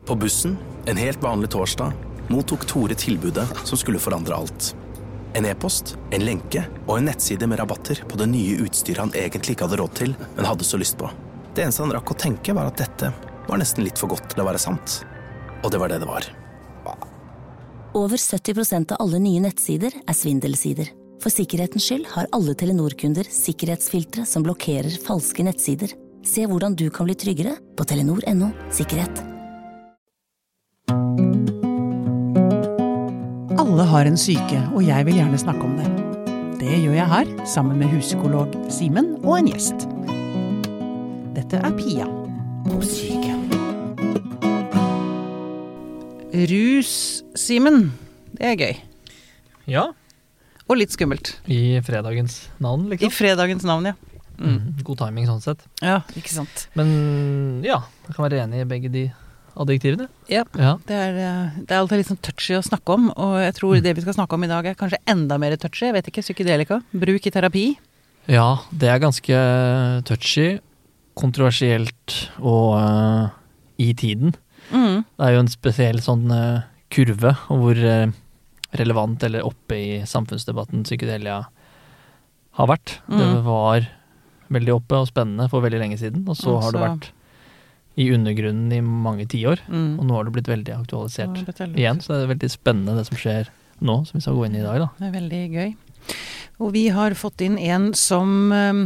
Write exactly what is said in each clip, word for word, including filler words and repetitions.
På bussen, en helt vanlig torsdag, mottok Tore tilbudet som skulle forandre alt. En e-post, en lenke og en nettside med rabatter på det nye utstyret han egentlig ikke hadde råd til, men hadde så lyst på. Det eneste han rakk å tenke var at dette var nesten litt for godt til å være sant. Og det var det det var. Over sytti prosent av alle nye nettsider er svindelsider. For sikkerhetens skyld har alle Telenor-kunder sikkerhetsfiltre som blokkerer falske nettsider. Se hvordan du kan bli tryggere på telenor punktum no sikkerhet. Alle har en syke, og jeg vil gjerne snakke om det. Det gjør jeg her, sammen med huspsykolog Simen og en gjest. Dette er Pia på syke. Rus, Simen, det er gøy. Ja. Og litt skummelt. I fredagens navn, liksom. I fredagens navn, ja. Mm. Mm, god timing sånn sett. Ja, ikke sant. Men ja, jeg kan være enig i begge de adjektivene. Ja, ja. Det, er, det er alltid litt sånn touchy å snakke om, og jeg tror det vi skal snakke om i dag er kanskje enda mer touchy, jeg vet ikke, psykedelika, bruk i terapi. Ja, det er ganske touchy, kontroversielt og uh, i tiden. Mm. Det er jo en spesiell sånn uh, kurve, hvor uh, relevant eller oppe i samfunnsdebatten psykedelia har vært. Mm. Det var veldig oppe og spennende for veldig lenge siden, og så Også... har det vært i undergrunnen i mange tiår, mm. og nå har det blitt veldig aktualisert blitt veldig igjen, så det er veldig spennende det som skjer nå, som vi skal gå inn i i dag. Da. Det er veldig gøy. Og vi har fått inn en som øh,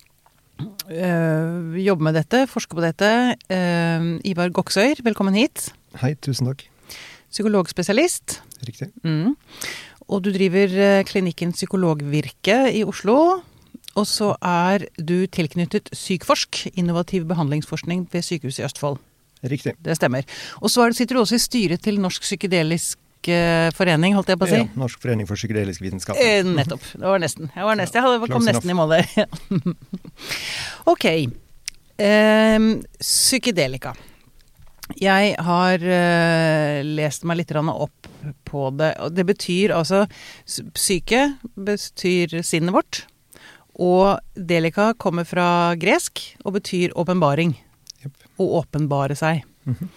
øh, jobber med dette, forsker på dette, øh, Ivar Goksøyr, velkommen hit. Hei, tusen takk. Psykologspesialist. Riktig. Mm. Og du driver klinikken Psykologvirke i Oslo, og så er du tilknyttet Sykforsk, innovativ behandlingsforskning ved sykehuset i Østfold. Riktig. Det stemmer. Og så er du, sitter du også i styret til Norsk Psykedelisk uh, Forening, holdt jeg på å si? Ja, Norsk Forening for Psykedelisk Vitenskap. Eh, nettopp, det var nesten. Jeg var nesten, jeg hadde kom nesten i mål der. Ok, um, psykedelika. Jeg har uh, lest meg litt opp på det, og det betyr altså, psyke betyr sinnet vårt, og delika kommer fra gresk og betyr åpenbaring. Yep. Å åpenbare seg. Mm-hmm.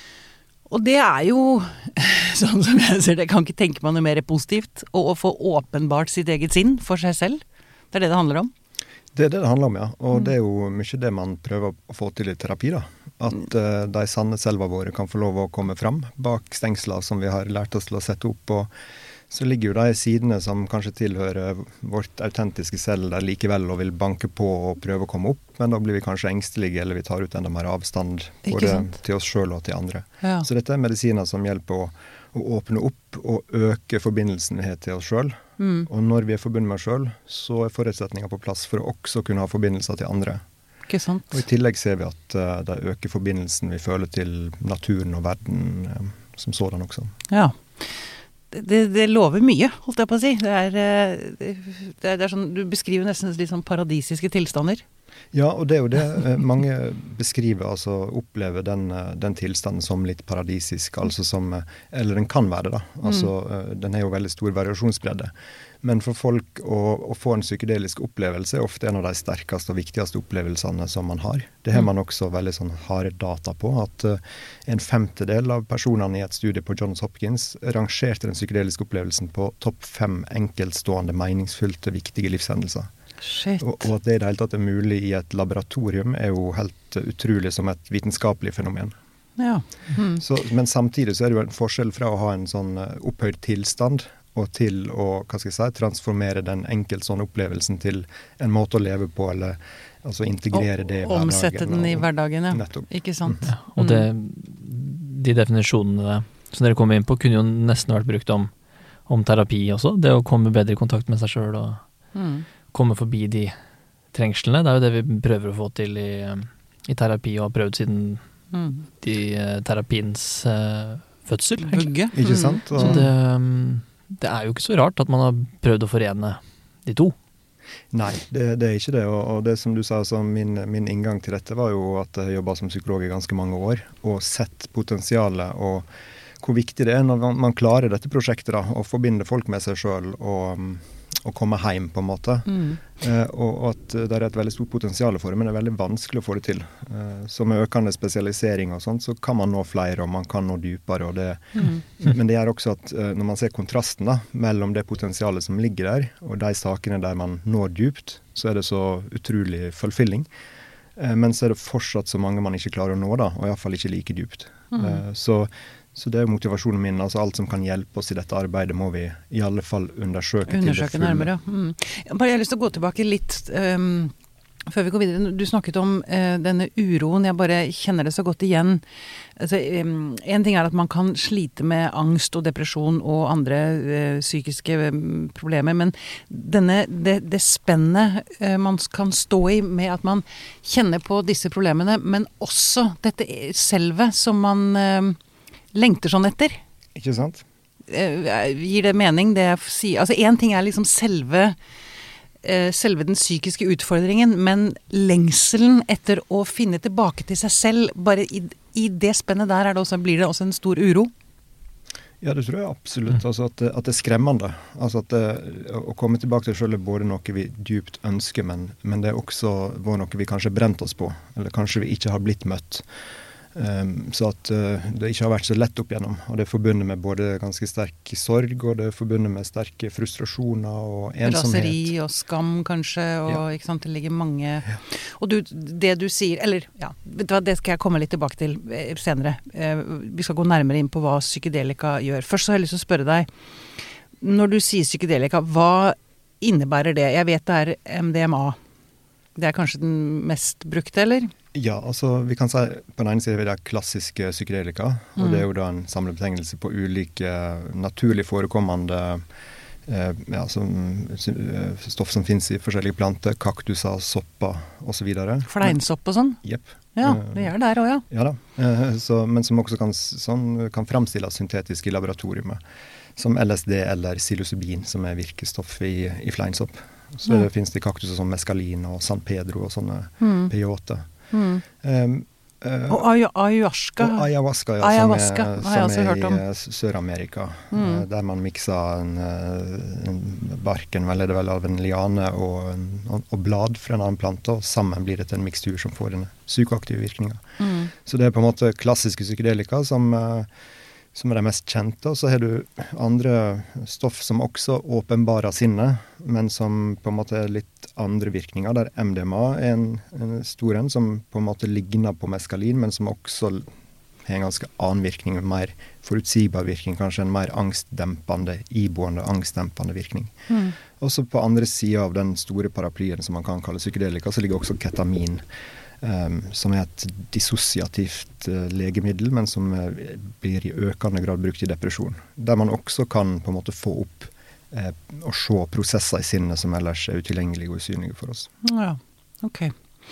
Og det er jo, sånn som jeg ser det, jeg kan ikke tenke meg noe mer positivt, å, å få åpenbart sitt eget sinn for seg selv. Det er det det handler om. Det er det det handler om, ja. Og mm. det er jo mye det man prøver å få til i terapi, da. At uh, de sanne selva våre kan få lov å komme fram bak stengsler som vi har lært oss til å sette opp, og så ligger jo de sidene som kanskje tilhører vårt autentiske selv der likevel og vil banke på og prøve å komme opp, men da blir vi kanskje engstelige, eller vi tar ut enda mer avstand både til oss selv og til andre. Ja. Så dette er medisiner som hjelper å, å åpne opp og øke forbindelsen vi har til oss selv. Mm. Og når vi er forbundet med oss selv, så er forutsetninger på plass for å også kunne ha forbindelser til andre. Ikke sant? Og i tillegg ser vi at uh, det øker forbindelsen vi føler til naturen og verden um, som sådan også. Ja. Det, det lover mye, holdt jeg på å si. Det er, det, det er, det er sånn, du beskriver nesten litt sånn paradisiske tilstander. Ja, og det er jo det mange beskriver, altså opplever den, den tilstanden som litt paradisisk, altså som, eller den kan være det da. Altså, mm. den er jo veldig stor variasjonsbredde. Men for folk å, å få en psykedelisk opplevelse er ofte en av de sterkeste og viktigste opplevelsene som man har. Det har man også veldig sånn harde data på, at uh, en femtedel av personene i et studie på Johns Hopkins rangerte den psykedeliske opplevelsen på topp fem enkeltstående, meningsfylte, viktige livshendelser. Shit. Og, og at det i det hele tatt er mulig i et laboratorium er jo helt uh, utrolig som et vitenskapelig fenomen. Ja. Mm. Så, men samtidig så er det jo en forskjell fra å ha en sånn uh, opphøyd tilstand og til å, hva skal jeg si, transformere den enkelt sånn opplevelsen til en måte å leve på, eller altså integrere det i hverdagen. Omsette den i hverdagen, ja. Nettopp. Ikke sant? Ja, og det, de definisjonene som dere kommer inn på, kunne jo nesten vært brukt om, om terapi også. Det å komme bedre i kontakt med seg selv og mm. komme forbi de trengslene. Det er jo det vi prøver å få til i, i terapi, og har prøvd siden mm. de, terapiens uh, fødsel. Vugge. Ikke sant? Og... Så det... Um, Det er jo ikke så rart at man har prøvd å forene de to. Nei, det, det er ikke det. Og, og det som du sa, altså, min, min inngang til dette var jo at jeg jobbet som psykolog i ganske mange år, og sett potensialet og hvor viktig det er når man, man klarer dette prosjektet da, å forbinde folk med seg selv og, å komme hjem på en måte. Mm. Eh, og, og at det er et veldig stort potensial for det, men det er veldig vanskelig å få det til. Eh, så med økende spesialisering og sånt, så kan man nå flere, og man kan nå dypere. Og det, mm. Men det gjør også at eh, når man ser kontrasten da, mellom det potensialet som ligger der, og de sakene der man når dypt, så er det så utrolig fulfilling. Eh, men så er det fortsatt så mange man ikke klarer å nå da, og i hvert fall ikke like dypt. Mm. Eh, så Så det er motivasjonen min, altså alt som kan hjelpe oss i dette arbeidet må vi i alle fall undersøke, undersøke til det fulle. Nærmere, ja. Mm. Bare jeg har lyst til å gå tilbake litt, um, før vi går videre. Du snakket om uh, denne uroen, jeg bare kjenner det så godt igjen. Altså, um, en ting er at man kan slite med angst og depresjon og andre uh, psykiske um, problemer, men denne, det, det spennet uh, man kan stå i med at man kjenner på disse problemene, men også dette selve som man... Uh, lengter sånn etter. Ikke sant? Gir det mening det jeg sier? Altså en ting er liksom selve, selve den psykiske utfordringen, men lengselen etter å finne tilbake til seg selv, bare i, i det spennet der er det også, blir det også en stor uro? Ja, det tror jeg absolutt. Altså at, at det er skremmende. Altså at det, å komme tilbake til selv er både noe vi dypt ønsker, men, men det er også noe vi kanskje brent oss på, eller kanskje vi ikke har blitt møtt. Um, så at uh, det ikke har vært så lett opp igjennom, og det er forbundet med både ganske sterk sorg, og det er forbundet med sterke frustrasjoner og ensomhet. Raseri og skam kanskje, og ja. Ikke sant, det ligger mange... Ja. Og du, det du sier, eller ja, vet du hva, det skal jeg komme litt tilbake til senere. Uh, vi skal gå nærmere inn på hva psykedelika gjør. Først så har jeg lyst til å spørre deg, når du sier psykedelika, hva innebærer det? Jeg vet det er M D M A. Det er kanskje den mest brukte, eller? Ja, altså vi kan si på den ene siden det er klassiske psykedelika, og mm. det er jo da en samlebetegnelse på ulike naturlig forekommende eh, ja, som, stoff som finnes i forskjellige planter, kaktuser, sopper og så videre. Fleinsopp og sånn? Jepp. Ja, det gjør det der også, ja. Ja da, eh, så, men som også kan, sånn, kan fremstilles syntetisk i laboratoriumet, som L S D eller psilocybin, som er virkestoff i, i fleinsopp. Så ja. Det finnes det kaktuser som meskalin og San Pedro og sånne mm. peyote. Mm. Um, uh, og ayahuasca. Og ayahuasca, ja, ayahuasca som er, som er i Sør-Amerika, mm. uh, der man mikser en, en barken, vel er det vel av en liane og, en, og blad fra en annen plante, og sammen blir det til en mikstur som får denne psykoaktive virkningen. Mm. Så det er på en måte klassiske psykedelika som uh, som er de mest kjente, og så har du andre stoff som også åpenbarer sinne, men som på en måte er litt andre virkninger, der M D M A er en, en stor en, som på en måte ligner på meskalin, men som også har en ganske annen virkning, en mer forutsigbar virkning, kanskje en mer angstdempende, iboende angstdempende virkning. Mm. Også på andre siden av den store paraplyen som man kan kalle psykedelika, så ligger også ketamin, Um, som er et dissosiativt uh, legemiddel, men som uh, blir i økende grad brukt i depresjon. Der man også kan på en måte få opp uh, og se prosesser i sinnet som ellers er utilgjengelige og usynlige for oss. Ja, ok.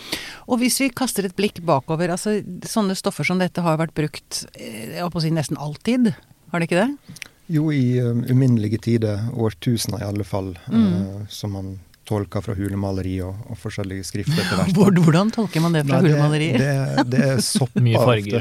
Og hvis vi kaster et blikk bakover, altså sånne stoffer som dette har vært brukt, jeg holdt på å si nesten alltid, har det ikke det? Jo, i um, uminnelige tider, årtusener i alle fall, mm. uh, som man tolker fra hulemaleri og, og forskjellige skrifter etter hvert. Hvordan tolker man det fra Nei, hulemaleri? Det, det, det er sopper. Mye farger.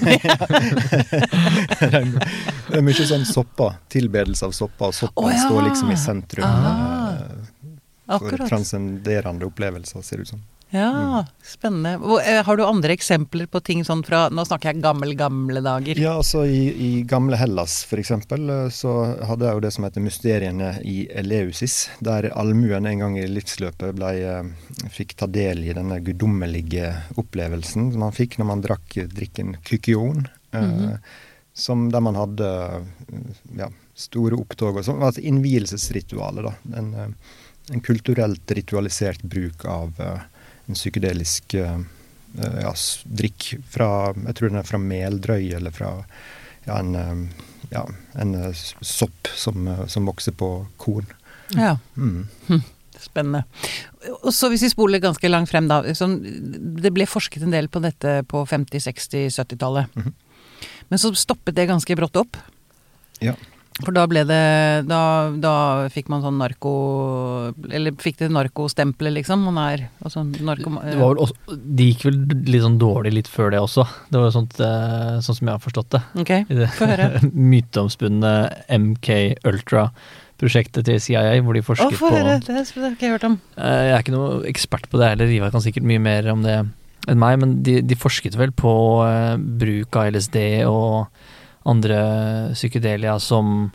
Det er mye sånn sopper, tilbedelse av sopper, og sopper oh, ja. Står liksom i sentrum ah, for transcenderende opplevelser, ser det ut som. Ja, mm. spennende. Har du andre eksempler på ting sånn fra, nå snakker jeg gammel, gamle dager? Ja, altså i, i gamle Hellas for eksempel, så hadde jeg jo det som heter mysteriene i Eleusis, der allmuen en gang i livsløpet ble, fikk ta del i denne guddommelige opplevelsen som man fikk når man drakk drikken kykion, mm-hmm. eh, som der man hadde ja, store opptog og sånn, altså innvielsesritualet da, en, en kulturelt ritualisert bruk av en psykedelisk uh, ja, drikk fra, jeg tror den er fra meldrøy, eller fra ja, en, uh, ja, en uh, sopp som, uh, som vokser på korn. Ja, mm. Spennende. Og så hvis vi spoler ganske langt frem da, sånn, det ble forsket en del på dette på femti-, seksti-, syttitallet. Mm-hmm. Men så stoppet det ganske brått opp. Ja. For da ble det, da, da fikk man sånn narko, eller fikk det narkostempelet liksom, man er, altså narko... Det var vel også, de gikk vel litt sånn dårlig litt før det også, det var jo sånt, sånn som jeg har forstått det. Ok, få høre. Myteomspunne M K Ultra-prosjektet til C I A, hvor de forsket på... Å, få høre, det har ikke jeg hørt om. Jeg er ikke noe ekspert på det, eller Ivar kan sikkert mye mer om det enn meg, men de, de forsket vel på uh, bruk av L S D og andre psykedelia som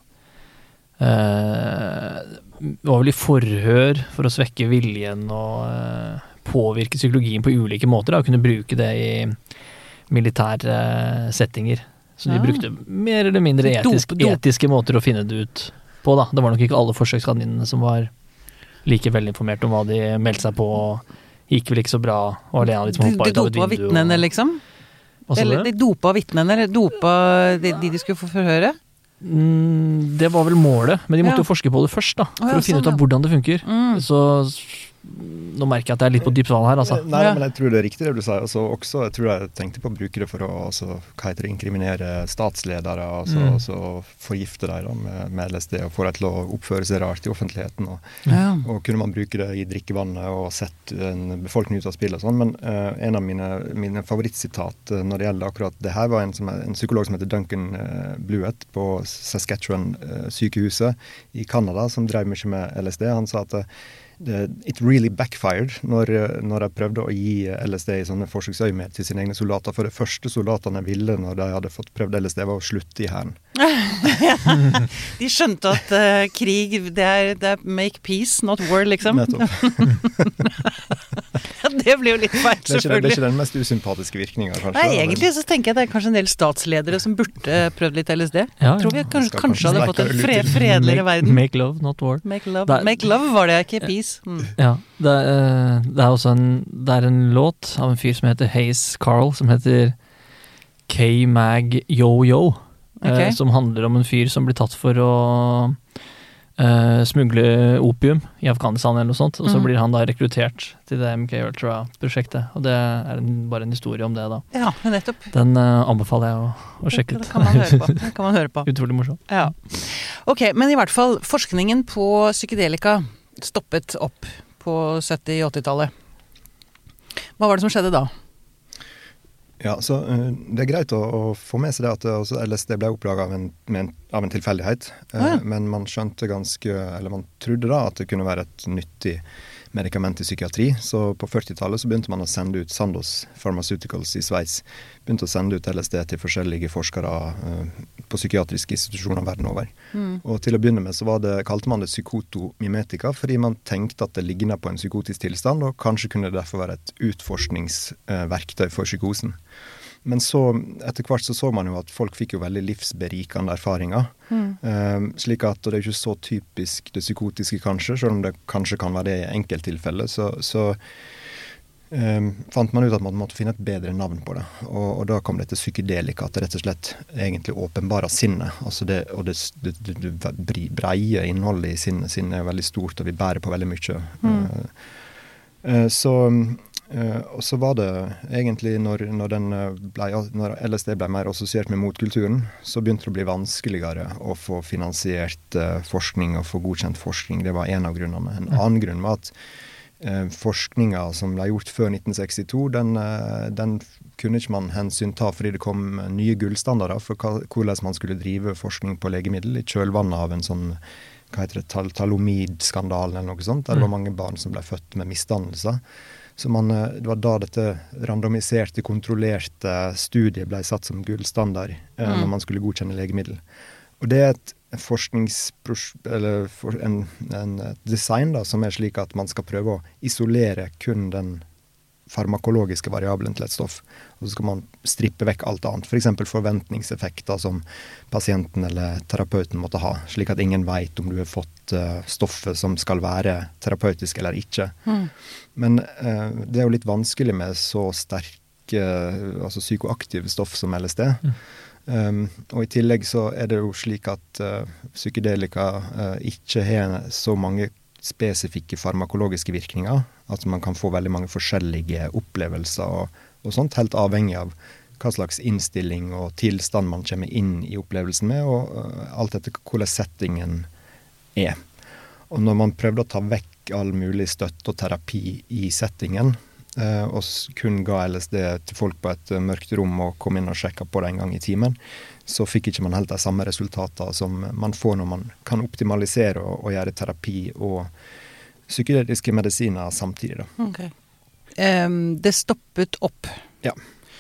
uh, var vel i forhør for å svekke viljen og uh, påvirke psykologien på ulike måter, da, og kunne bruke det i militære uh, settinger. Så de ja. brukte mer eller mindre etisk, dop, dop. etiske måter å finne det ut på. Da. Det var nok ikke alle forsøkskaninene som var like velinformert om hva de meldte seg på, gikk vel ikke så bra, og alene litt som hoppet ut av et vindu. De dopa vittnene, liksom? Eller de dopa vittnene, eller dopa de, de de skulle få forhøre? Mm, det var vel målet, men de måtte ja. jo forske på det først, da, for oh, ja, å finne sånn, ut av hvordan det funker. Mm. Så nå merker jeg at det er litt på dypt vann her, altså. Nei, ja. men jeg tror det er riktig det du sier. Altså, også, jeg tror jeg tenkte på å bruke det for å altså, hva heter det, inkriminere statsledere, altså, mm. altså forgifte dem med, med L S D og få dem til å oppføre seg rart i offentligheten. Og, ja. og kunne man bruke det i drikkevannet og sette en befolkning ut av spill og sånn. Men uh, en av mine, mine favorittsitat uh, når det gjelder akkurat det her, var en, som er, en psykolog som heter Duncan uh, Blewett på Saskatchewan-sykehuset uh, i Canada, som drev mye med L S D. Han sa at uh, it really backfired når, når jeg prøvde å gi L S D i sånne forsøksøyemed til sine egne soldater. For det første soldatene ville når de hadde fått prøvd L S D, var å slutte i hæren. De skjønte at uh, krig, det er, det er make peace, not war, liksom. Nettopp. Ja, det blir jo litt feil, selvfølgelig. Det er ikke, det er ikke den mest usympatiske virkningen, kanskje. Nei, egentlig så tenker jeg det er kanskje en del statsledere som burde prøvd litt L S D. Ja, tror vi kanskje, kanskje, kanskje hadde fått en fred, fredeligere verden. Make love, not war. Make love, er, make love var det, ikke peace. Mm. Ja, det er, det er også en, det er en låt av en fyr som heter Hayes Carl, som heter K-Mag Yo-Yo, okay. eh, som handler om en fyr som blir tatt for å eh, smugle opium i Afghanistan eller noe sånt, og så mm. blir han da rekruttert til det M K Ultra-prosjektet, og det er en, bare en historie om det da. Ja, nettopp. Den eh, anbefaler jeg å, å sjekke ut. Det kan man høre på. Det kan man høre på. Utrolig morsom. Ja. Ok, men i hvert fall, forskningen på psykedelika stoppet opp på sytti-åttitallet. Hva var det som skjedde da? Ja, så uh, det er greit å, å få med seg det at uh, L S D ble oppdaget av en, en, av en tilfeldighet, uh, ah, ja. men man skjønte ganske, eller man trodde da at det kunne være et nyttig medikament i psykiatri, så på førtitallet så begynte man å sende ut Sandoz Pharmaceuticals i Sveits, begynte å sende ut L S D til forskjellige forskere uh, på psykiatriske institusjoner verden over. Mm. Og til å begynne med så var det, kalte man det psykotomimetika, fordi man tenkte at det lignet på en psykotisk tilstand, og kanskje kunne det derfor være et utforskningsverktøy uh, for psykosen. Men så, etter hvert så så man jo at folk fikk jo veldig livsberikende erfaringer. Mm. Um, slik at, og det er jo ikke så typisk det psykotiske kanskje, selv om det kanskje kan være det i enkelttilfeller, så, så um, fant man ut at man måtte finne et bedre navn på det. Og, og da kom det til psykedelika, at det rett og slett egentlig åpenbarer sinnet. Altså det, og det, det, det, det breie innholdet i sinnet, sinnet er veldig stort, og vi bærer på veldig mye. Mm. Uh, uh, så... Uh, og så var det egentlig når, når, den ble, når L S D ble mer assosiert med motkulturen, så begynte det å bli vanskeligere å få finansiert uh, forskning og få godkjent forskning. Det var en av grunnene. En annen grunn var at uh, forskninga som ble gjort før nitten sekstito, den, uh, den kunne ikke man hensynta fordi det kom nye gullstandarder for hva, hvordan man skulle drive forskning på legemiddel i kjølvannet av en sånn hva heter det, tal talomid-skandalen eller noe sånt, der det var mange barn som ble født med misdannelser. Så man, det var da dette randomiserte, kontrollerte studiet ble satt som gullstandard eh, mm. når man skulle godkjenne legemiddel. Og det er et forskningsprosjekt, eller for en, en design da, som er slik at man skal prøve å isolere kun den farmakologiske variabelen til et stoff. Og så skal man strippe vekk alt annet. For eksempel forventningseffekter som pasienten eller terapeuten måtte ha, slik at ingen vet om du har fått uh, stoffet som skal være terapeutisk eller ikke. Mm. Men uh, det er jo litt vanskelig med så sterke, uh, altså psykoaktive stoff som L S D. Mm. Um, og i tillegg så er det jo slik at uh, psykedelika uh, ikke har så mange spesifikke farmakologiske virkninger, at man kan få veldig mange forskjellige opplevelser og, og sånt, helt avhengig av hva slags innstilling og tilstand man kommer inn i opplevelsen med, og alt etter hvordan settingen er. Og når man prøvde å ta vekk all mulig støtte og terapi i settingen, og kun ga L S D til folk på et mørkt rom og kom inn og sjekket på det en gang i timen, så fikk ikke man helt de samme resultater som man får når man kan optimalisere og, og gjøre terapi og psykedeliske medisiner samtidig. Da. Okay. Um, det stoppet opp. Ja.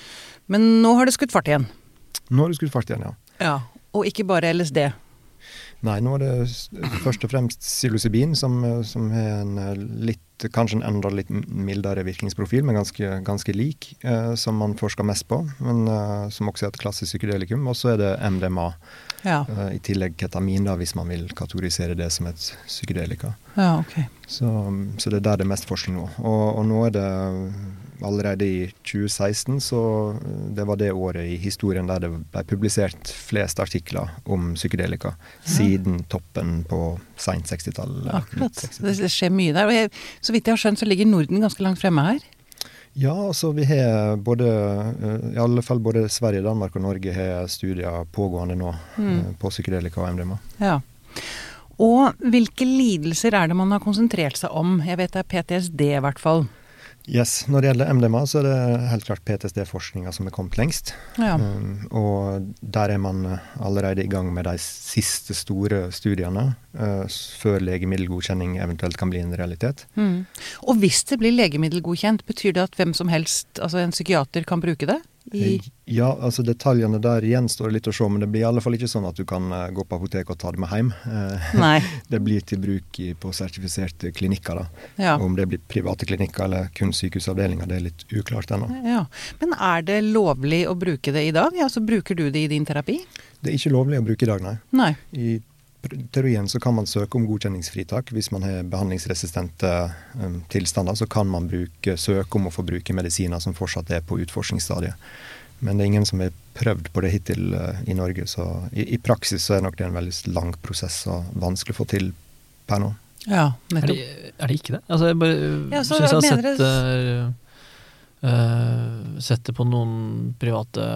Men nå har det skutt fart igjen. Nå har det skutt fart igjen, ja. Ja, og ikke bare L S D. Nei, nå er det først og fremst psilocybin, som, som er en litt, kanskje en enda litt mildere virkningsprofil, men ganske, ganske lik, eh, som man forsker mest på, men eh, som også er et klassisk psykedelikum. Og så er det M D M A, ja. eh, i tillegg ketamin, da, hvis man vil kategorisere det som et psykedelika. Ja, ok. Så, så det er der det er mest forskning nå. Og, og nå er det allerede i tjue seksten, så det var det året i historien der det ble publisert flest artikler om psykedelika, ja. Siden toppen på sent sekstitallet. Akkurat, det, det skjer mye der. Og jeg, så vidt jeg har skjønt, så ligger Norden ganske langt fremme her. Ja, altså vi har både, i alle fall både Sverige, Danmark og Norge har studier pågående nå mm. på psykedelika og M D M A. Ja. Og hvilke lidelser er det man har konsentrert seg om? Jeg vet det er P T S D i hvert fall. Yes, når det gjelder M D M A, så er det helt klart P T S D-forskninga som er kommet lengst. Ja. Um, og der er man allerede i gang med de siste store studiene, uh, før legemiddelgodkjenning eventuelt kan bli en realitet. Mm. Og hvis det blir legemiddelgodkjent, betyr det at hvem som helst, altså en psykiater, kan bruke det? I ja, altså detaljene der gjenstår litt å se, men det blir i alle fall ikke sånn at du kan uh, gå på apotek og ta det med hjem. Uh, Nei. Det blir til bruk i, på sertifiserte klinikker da. Ja. Om det blir private klinikker eller kun sykehusavdelinger, det er litt uklart ennå. Ja. Men er det lovlig å bruke det i dag? Altså, bruker du det i din terapi? Det er ikke lovlig å bruke i dag, nei. Nei. I teorien så kan man søke om godkjenningsfritak. Hvis man har behandlingsresistente um, tilstander, så kan man bruke, søke om å få bruke medisiner som fortsatt er på utforskningsstadiet. Men det er ingen som har prøvd på det hittil uh, i Norge, så i, i praksis så er nok det en veldig lang prosess og vanskelig å få til per nå. Ja, nettopp. Er det, er det ikke det? Altså, jeg bare ja, så, synes jeg har sett, det... uh, uh, sett det på noen private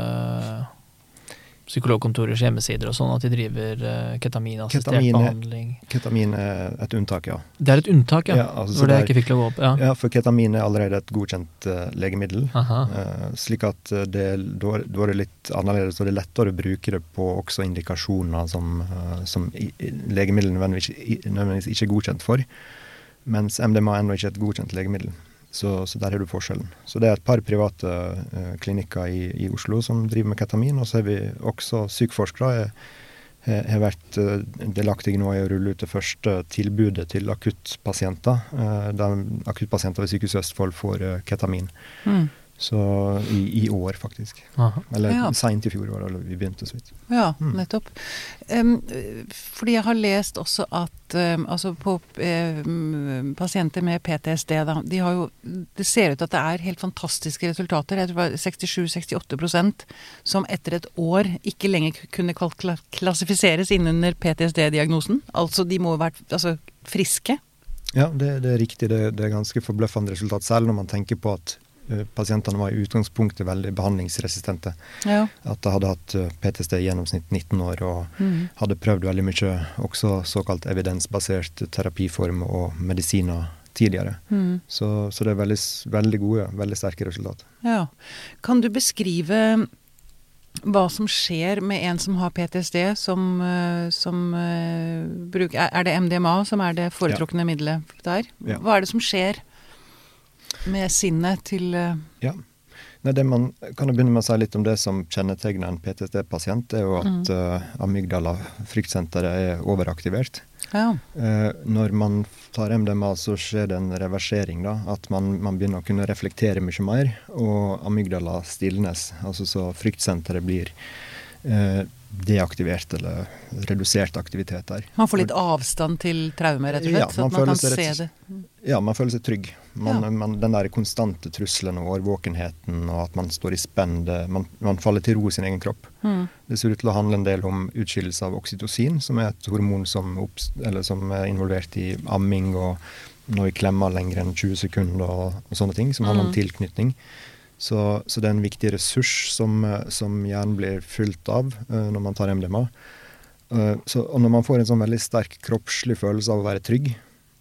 psykologkontorers hjemmesider og sånn, at de driver uh, ketaminassistert ketamin er, behandling. Ketamin er et unntak, ja. Det er et unntak, ja. ja altså, hvor det jeg ikke fikk lov å opp. Ja. ja, for ketamin er allerede et godkjent uh, legemiddel. Uh, slik at uh, det, da, da er det litt annerledes, og det er lettere å bruke det på også indikasjoner som, uh, som i, legemiddel nødvendigvis, nødvendigvis ikke er godkjent for. Mens M D M A er ennå ikke et godkjent legemiddel. Så, så der er du forskjellen. Så det er et par private uh, klinikker i, i Oslo som driver med ketamin, og så har vi også sykforskere har vært uh, delaktige nå i å rulle ut det første tilbudet til akuttpasienter, uh, der akuttpasienter ved Sykehuset Østfold får uh, ketamin. Mm. Så i, i år faktisk. Aha. Eller ja. Sent i fjor var det vi begynte så vidt. Ja, mm. nettopp. Um, fordi jeg har lest også at um, altså på um, pasienter med P T S D, da, de har jo, det ser ut at det er helt fantastiske resultater. Jeg tror det var sekstisju til sekstiåtte prosent som etter et år ikke lenger kunne klassifiseres innunder P T S D-diagnosen. Altså de må ha vært altså, friske. Ja, det, det er riktig. Det, det er ganske forbløffende resultat, selv når man tenker på at pasientene var i utgangspunktet veldig behandlingsresistente. Ja. At de hadde hatt P T S D i gjennomsnitt nitten år, og mm. hadde prøvd veldig mye også såkalt evidensbasert terapiform og medisiner tidligere. Mm. Så, så det er veldig, veldig gode, veldig sterke resultat. Ja. Kan du beskrive hva som skjer med en som har P T S D, som, som uh, bruker, er det M D M A som er det foretrukne ja. middelet der? Ja. Hva er det som skjer med sinnet til uh... Ja. Nei, det man kan jo begynne med å si litt om det som kjennetegner en P T S D-pasient, det er jo at mm. uh, amygdala, fryktsenteret, er overaktivert. Ja. Uh, når man tar M D M A, så skjer det en reversering, da. At man, man begynner å kunne reflektere mye mer, og amygdala stilnes. Altså så fryktsenteret blir uh, deaktivert eller redusert aktivitet der. Man får litt avstand til traume, rett og slett, ja, så at man kan se rett, det. Ja, man føler seg trygg. Man, ja. man, den der konstante trusselen og årvåkenheten, og at man står i spenn, man, man faller til ro i sin egen kropp. Mm. Det ser ut til å handle en del om utskillelse av oksytocin, som er et hormon som, opps, eller som er involvert i amming og når vi klemmer lenger enn tjue sekunder og, og sånne ting, som handler mm. om tilknytning. Så, så det er en viktig ressurs som, som gjerne blir fylt av uh, når man tar M D M A. Uh, så, og når man får en sånn veldig sterk kroppslig følelse av å være trygg,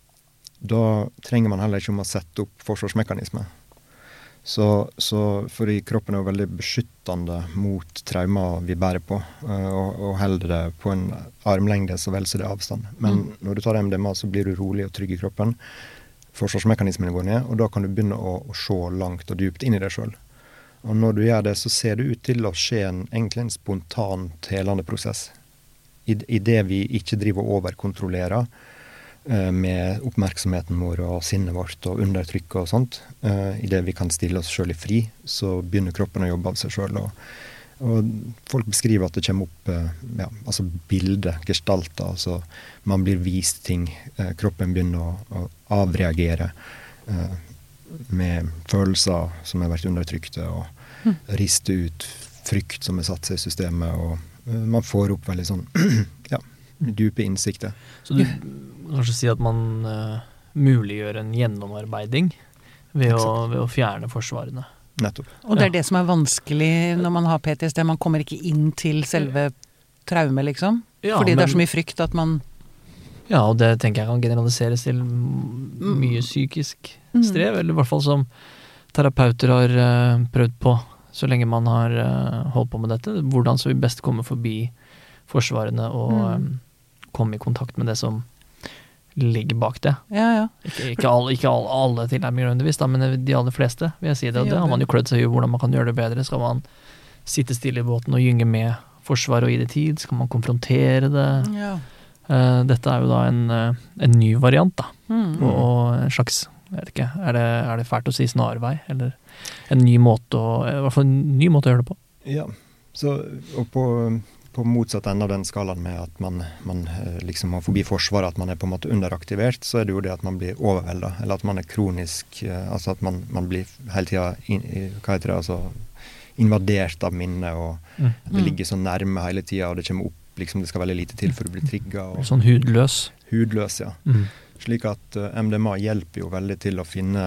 da trenger man heller ikke om å sette opp forsvarsmekanismer. Så, så fordi kroppen er jo veldig beskyttende mot traumer vi bærer på, uh, og, og holder det på en armlengde så vel så det er avstand. Men mm. når du tar M D M A, så blir du rolig og trygg i kroppen. Forsvarsmekanismene går ned, og da kan du begynne å, å se langt og dypt inn i deg selv. Og når du gjør det, så ser det ut til å skje en, egentlig en spontan helende prosess. I, i det vi ikke driver og overkontrollerer, med oppmerksomheten vår og sinnet vårt og undertrykk og sånt. Uh, I det vi kan stille oss selv i fri, så begynner kroppen å jobbe av seg selv. Og, og folk beskriver at det kommer opp uh, ja, altså bilder, gestalter, altså man blir vist ting. Uh, kroppen begynner å, å avreagere uh, med følelser som har vært undertrykte, og mm. riste ut frykt som er satt seg i systemet, og uh, man får opp veldig sånn ja, dype innsikter. Så du kanskje si at man uh, muliggjør en gjennomarbeiding ved å, ved å fjerne forsvarene. Nettopp. Og det er ja. det som er vanskelig når man har P T S D. Man kommer ikke inn til selve traumet, liksom. Ja, fordi men, det er så mye frykt at man... Ja, og det tenker jeg kan generaliseres til mye psykisk strev, mm. eller i hvert fall som terapeuter har uh, prøvd på så lenge man har uh, holdt på med dette. Hvordan så vi best kommer forbi forsvarene og mm. um, komme i kontakt med det som ligger bak det. Ja, ja. Ikke, ikke, alle, ikke alle, alle tilnærminger nødvendigvis, da, men de aller fleste, vil jeg si det. Og det har man jo klødd seg i hvordan man kan gjøre det bedre. Skal man sitte stille i båten og gynge med forsvar og gi det tid? Skal man konfrontere det? Ja. Uh, dette er jo da en, uh, en ny variant, da. Mm. Og, og en slags, jeg vet ikke, er det, er det fælt å si snarvei? Eller en ny måte å, i hvert fall en ny måte å gjøre det på? Ja, så, og på... på motsatt ende av den skalaen med at man, man liksom må forbi forsvaret, at man er på en måte underaktivert, så er det jo det at man blir overveldet, eller at man er kronisk, altså at man, man blir hele tiden in, hva heter det, altså invadert av minnet, og mm. det ligger så nærme hele tiden, og det kommer opp, liksom det skal veldig lite til for å bli trigget. Og, sånn hudløs. Hudløs, ja. Mm. Slik at uh, M D M A hjelper jo veldig til å finne,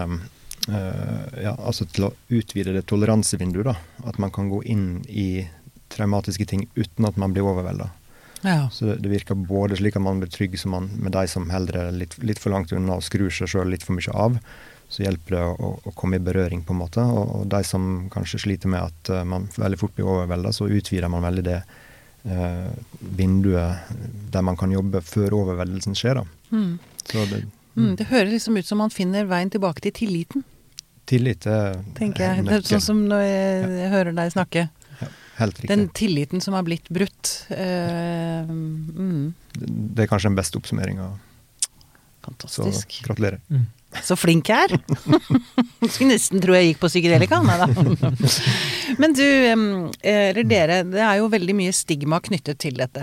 uh, ja, altså til å utvide det toleransevinduet, da. At man kan gå inn i traumatiske ting uten at man blir overveldet. Ja. Så det, det virker både slik at man blir trygg som man, med de som heller er litt, litt for langt unna og skrur seg selv litt for mye av, så hjelper det å, å komme i berøring på en måte. Og, og de som kanskje sliter med at uh, man veldig fort blir overveldet, så utvider man veldig det uh, vinduet der man kan jobbe før overveldelsen skjer. Da. Mm. Så det, mm, det høres liksom ut som man finner veien tilbake til tilliten. Tillit er tenker jeg. Det er sånn som når jeg, ja. jeg hører deg snakke. Helt riktig. Den tilliten som har blitt brutt. Uh, mm. det, det er kanskje den beste oppsummeringen. Fantastisk. Så gratulerer. Mm. Så flink jeg er. Skulle nesten tro jeg gikk på psykedelika. Nei da. Men du, eller dere, det er jo veldig mye stigma knyttet til dette.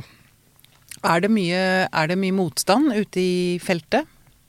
Er det mye, er det mye motstand ute i feltet?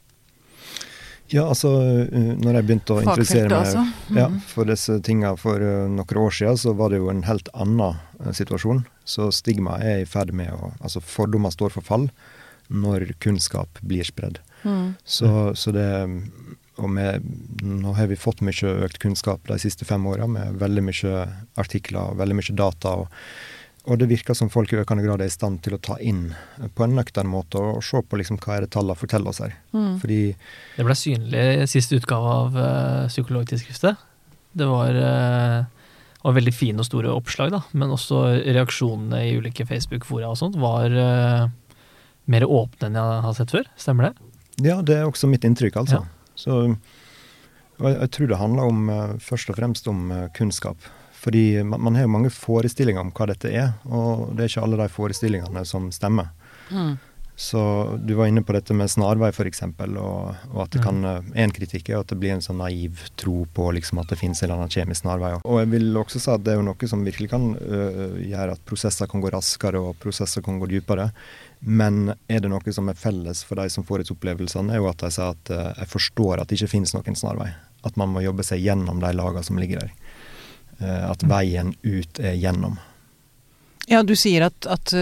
Ja, altså, når jeg begynte å interessere meg altså. mm. ja, for disse tingene for uh, noen år siden, så var det jo en helt annen uh, situasjon. Så stigma er i ferd med å, altså fordommer står for fall når kunnskap blir spredd. Mm. Så, så det, og med, nå har vi fått mye økt kunnskap de siste fem årene, med veldig mye artikler, veldig mye data, og Og det virker som folk i økende grad er i stand til å ta inn på en nøktern måte og se på liksom hva er det tallene forteller oss her. Mm. Fordi det ble synlig i siste utgave av uh, Psykologtidsskriftet. Det var, uh, var veldig fine og store oppslag, da, men også reaksjonene i ulike Facebook-fora og sånt var uh, mer åpne enn jeg har sett før. Stemmer det? Ja, det er også mitt inntrykk, altså. Ja. Så og jeg, jeg tror det handler om, uh, først og fremst om uh, kunnskap. Fordi man, man har jo mange forestillinger om hva dette er, og det er ikke alle de forestillingene som stemmer. Mm. Så du var inne på dette med snarvei for eksempel, og, og at det kan, en kritikk er at det blir en sånn naiv tro på liksom at det finnes en eller annen kjemisk snarvei. Og jeg vil også si at det er jo noe som virkelig kan øh, gjøre at prosesser kan gå raskere, og prosesser kan gå dypere. Men er det noe som er felles for de som får et opplevelsene, er jo at de sier at øh, jeg forstår at det ikke finnes noen snarvei. At man må jobbe seg gjennom de lagene som ligger der. At veien ut er gjennom. Ja, du sier at, at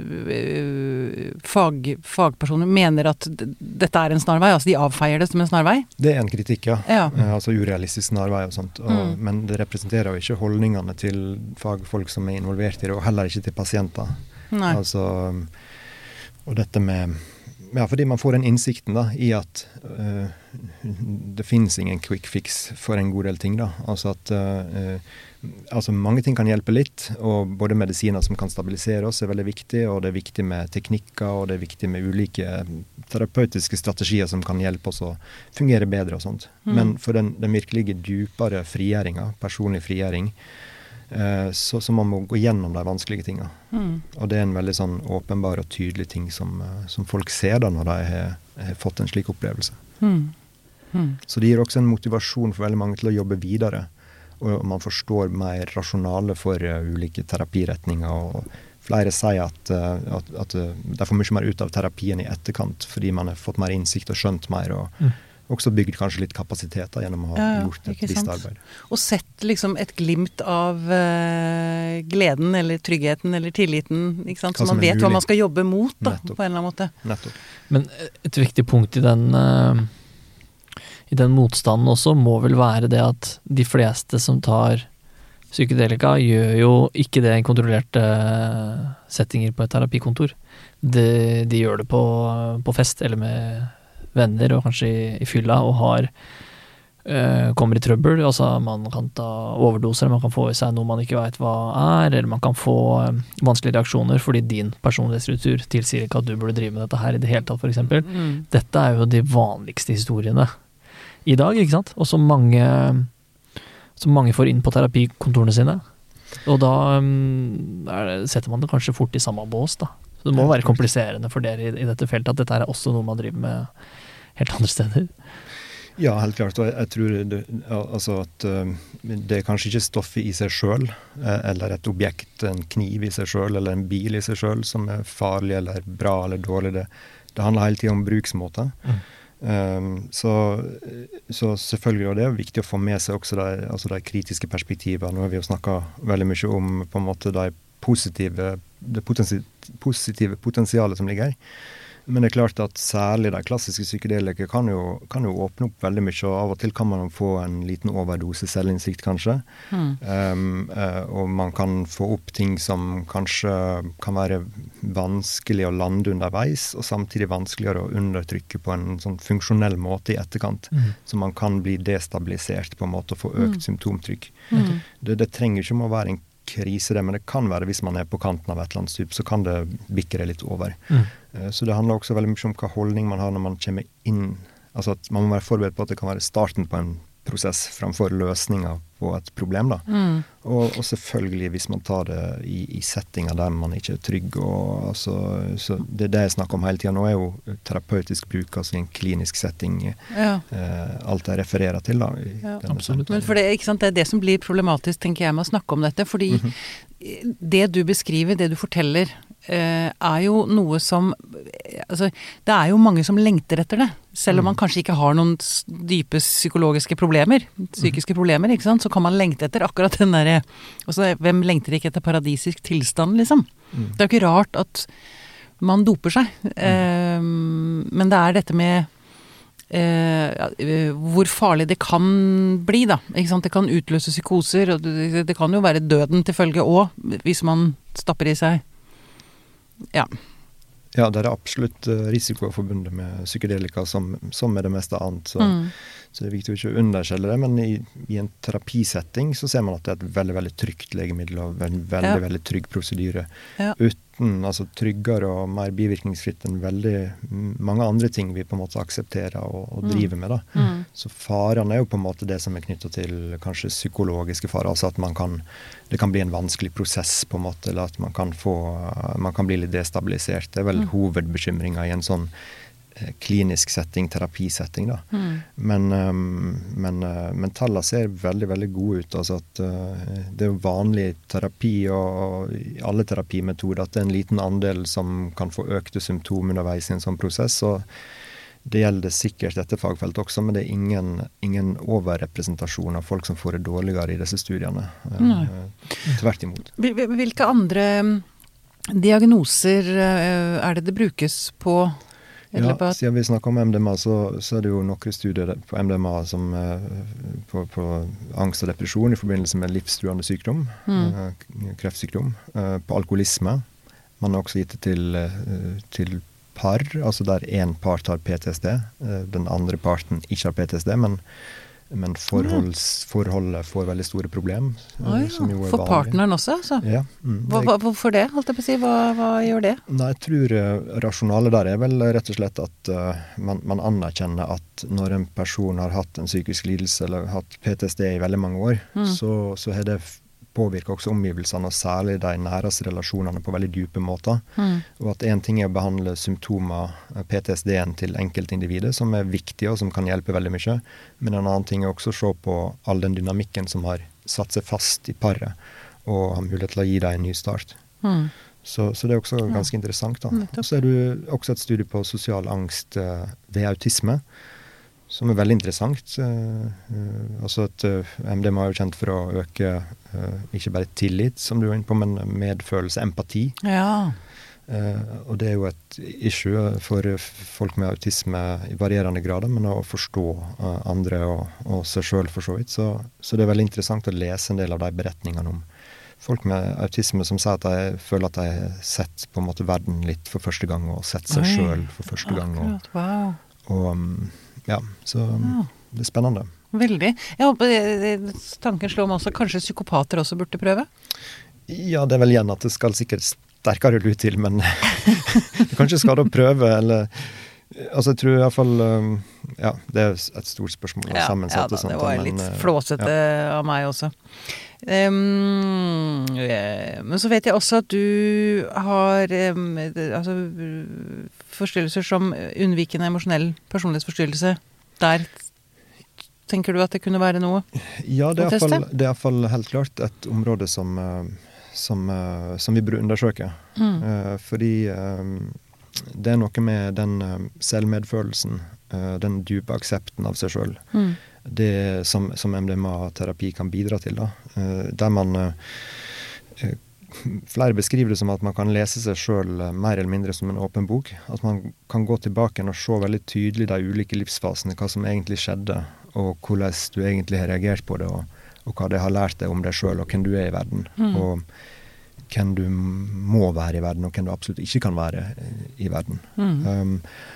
uh, fag, fagpersoner mener at d- dette er en snarvei, altså de avfeier det som en snarvei? Det er en kritikk, ja. Ja. Eh, altså urealistisk snarvei og sånt. Og, Mm. Men det representerer jo ikke holdningene til fagfolk som er involvert i det, og heller ikke til pasienter. Nei. Altså, og dette med Ja, fordi man får den innsikten da, i at uh, det finnes ingen quick fix for en god del ting. da. Altså at uh, altså mange ting kan hjelpe litt, og både medisiner som kan stabilisere oss er veldig viktig, og det er viktig med teknikker, og det er viktig med ulike terapeutiske strategier som kan hjelpe oss å fungere bedre og sånt. Mm. Men for den, den virkelig dypere frigjøringa, personlig frigjøring, Så, så man må gå gjennom de vanskelige tingene. Mm. Og det er en veldig sånn åpenbar og tydelig ting som, som folk ser da når de har, har fått en slik opplevelse. Mm. Mm. Så det gir også en motivasjon for veldig mange til å jobbe videre. Og man forstår mer rasjonale for uh, ulike terapiretninger. Og flere sier at, uh, at, at uh, de får mye mer ut av terapien i etterkant, fordi man har fått mer innsikt og skjønt mer. og mm. også bygd kanskje litt kapasiteter gjennom å ha ja, gjort et visst arbeid. Og sett liksom et glimt av uh, gleden eller tryggheten eller tilliten, ikke sant? Så man vet mulig. Hva man skal jobbe mot da, på en eller annen måte. Nettopp. Men et viktig punkt i den, uh, i den motstanden også må vel være det at de fleste som tar psykedelika gjør jo ikke det i kontrollerte settinger på et terapikontor. De, de gjør det på, på fest eller med venner og kanskje i, i fylla og har øh, kommer i trøbbel, altså man kan ta overdoser, man kan få i seg noe man ikke vet hva er, eller man kan få øh, vanskelige reaksjoner fordi din personlighetsstruktur tilsier ikke at du burde drive med dette her i det hele tatt, for eksempel. Mm. Dette er jo de vanligste historiene i dag, ikke sant? Og så mange så mange får inn på terapikontorene sine, og da um, er det, setter man det kanskje fort i samme bås da. Så det må være kompliserende for dere i, i dette feltet at dette er også noe man driver med helt andre steder. Ja, helt klart. Og jeg, jeg tror det, altså at uh, det er kanskje ikke stoffet i seg selv, eller et objekt, en kniv i seg selv, eller en bil i seg selv, som er farlig eller bra eller dårlig. Det, det handler hele tiden om bruksmåte. Mm. Um, så, så selvfølgelig, og det er viktig å få med seg også de, altså de kritiske perspektivene. Nå har vi jo snakket veldig mye om på en måte de positive, det potensi- positive potensialet som ligger her. Men det er klart at særlig de klassiske psykedelika kan jo, kan jo åpne opp veldig mye, og av og til kan man få en liten overdose selvinnsikt kanskje. Mm. Um, uh, og man kan få opp ting som kanskje kan være vanskelig å lande underveis, og samtidig vanskeligere å undertrykke på en sånn funksjonell måte i etterkant. Mm. Så man kan bli destabilisert på en måte og få økt mm. symptomtrykk. Mm. Det, det trenger ikke å være en krise det, men det kan være hvis man er på kanten av et eller annet stup, så kan det bikke det litt over. Mm. Så det handler også veldig mye om hva holdning man har når man kommer inn, altså at man må være forberedt på at det kan være starten på en prosess framfor løsninger på et problem da. Mm. Og, og selvfølgelig hvis man tar det i, i settinger der man ikke er trygg, og altså, så det er det jeg snakker om hele tiden. Nå er jo terapeutisk bruk, altså i en klinisk setting, ja. eh, alt jeg refererer til da. I ja, absolutt. Men for det, ikke sant, det er det som blir problematisk, tenker jeg, med å snakke om dette, fordi mm-hmm. det du beskriver, det du forteller, eh, er jo noe som, altså, det er jo mange som lengter etter det, selv om man kanskje ikke har noen dype psykologiske problemer, psykiske problemer, ikke sant, så kan man lengte etter akkurat den der, altså, hvem lengter ikke etter paradisisk tilstand, liksom? Mm. Det er jo ikke rart at man doper seg, mm. eh, men det er dette med eh, hvor farlig det kan bli, da, ikke sant? Det kan utløse psykoser, og det, det kan jo være døden til følge også, hvis man stapper i seg, ja. Ja, det er absolutt risiko forbundet med psykedelika som, som med det meste annet. Så, mm. så det er viktig å ikke underskjelle det, men i, i en terapisetting så ser man at det er et veldig, veldig trygt legemiddel og en veldig, ja. veldig trygg prosedyre. Ja. Uten, altså tryggere og mer bivirkningsfritt enn veldig mange andre ting vi på en måte aksepterer og, og driver med. Da. Mm. Så farene er jo på en måte det som er knyttet til kanskje psykologiske farer, altså at man kan, det kan bli en vanskelig prosess på en måte, eller at man kan få, man kan bli litt destabilisert. Det er vel mm. hovedbekymringer i en sånn eh, klinisk setting, terapisetting da. Mm. Men, um, men, uh, men tallene ser veldig, veldig gode ut. Altså at uh, det er jo vanlig terapi og i alle terapimetoder at det er en liten andel som kan få økte symptomer underveis i en sånn prosess, og det gjelder sikkert dette fagfeltet også, men det er ingen, ingen overrepresentasjon av folk som får det dårligere i disse studiene. Mm. Tvert imot. Hvilke andre diagnoser er det det brukes på? Ja, siden vi snakker om M D M A, så, så er det jo noen studier på M D M A som på, på angst og depresjon i forbindelse med livstruende sykdom, mm. kreftsykdom, på alkoholisme. Man har også gitt det til, til par, altså der en part har P T S D, den andre parten ikke har P T S D, men Men forholds, forholdet får veldig store problem. Oi, ja. For partneren også, altså? Ja. Mm, hva, hva, hvorfor det, holdt jeg på å si? Hva, hva gjør det? Nei, jeg tror uh, rasjonalet der er vel rett og slett at uh, man, man anerkjenner at når en person har hatt en psykisk lidelse eller hatt P T S D i veldig mange år, mm. så, så har det påvirker også omgivelsene, og særlig de næreste relasjonene på veldig dype måter. Mm. Og at en ting er å behandle symptomer, P T S D-en til enkeltindividet, som er viktige og som kan hjelpe veldig mye. Men en annen ting er også å se på all den dynamikken som har satt seg fast i paret, og har mulighet til å gi deg en ny start. Mm. Så, så det er også ganske ja. interessant. Da. Og så er det også et studie på sosial angst uh, ved autisme, som er veldig interessant. Uh, uh, altså at uh, M D M A er jo kjent for å øke uh, ikke bare tillit, som du var inne på, men medfølelse, empati. Ja. Uh, og det er jo et issue for folk med autisme i varierende grader, men å forstå uh, andre og, og seg selv for så vidt. Så, så det er veldig interessant å lese en del av de beretningene om folk med autisme som sier at de føler at de har sett på en måte verden litt for første gang, og sett seg selv for første gang. Og, wow. og um, ja, så ja. Det er spennende. Veldig. Jeg håper tanken slår meg også, kanskje psykopater også burde prøve? Ja, det er vel igjen at det skal sikkert sterkere lut til, men det kanskje skal da prøve, eller altså jeg tror i hvert fall, ja, det er et stort spørsmål å ja, sammensette. Ja, da, sånt, det var litt men, flåsete ja. Av meg også. Um, men så vet jeg også at du har um, altså, forstyrrelser som unnvikende emosjonell personlighetsforstyrrelse. Der tenker du at det kunne være noe? Ja, det er i hvert fall helt klart et område som, som, som vi bør undersøke. Mm. Uh, fordi um, det er noe med den selvmedfølelsen, uh, den dype aksepten av seg selv. Mm. Det som, som M D M A-terapi kan bidra til, da. Uh, der man uh, flere beskriver det som at man kan lese seg selv mer eller mindre som en åpen bok. At man kan gå tilbake og se veldig tydelig de ulike livsfasene, hva som egentlig skjedde, og hvordan du egentlig har reagert på det, og, og hva det har lært deg om deg selv, og hvem du er i verden. Mm. Og hvem du må være i verden, og hvem du absolutt ikke kan være i verden. Mm. Um,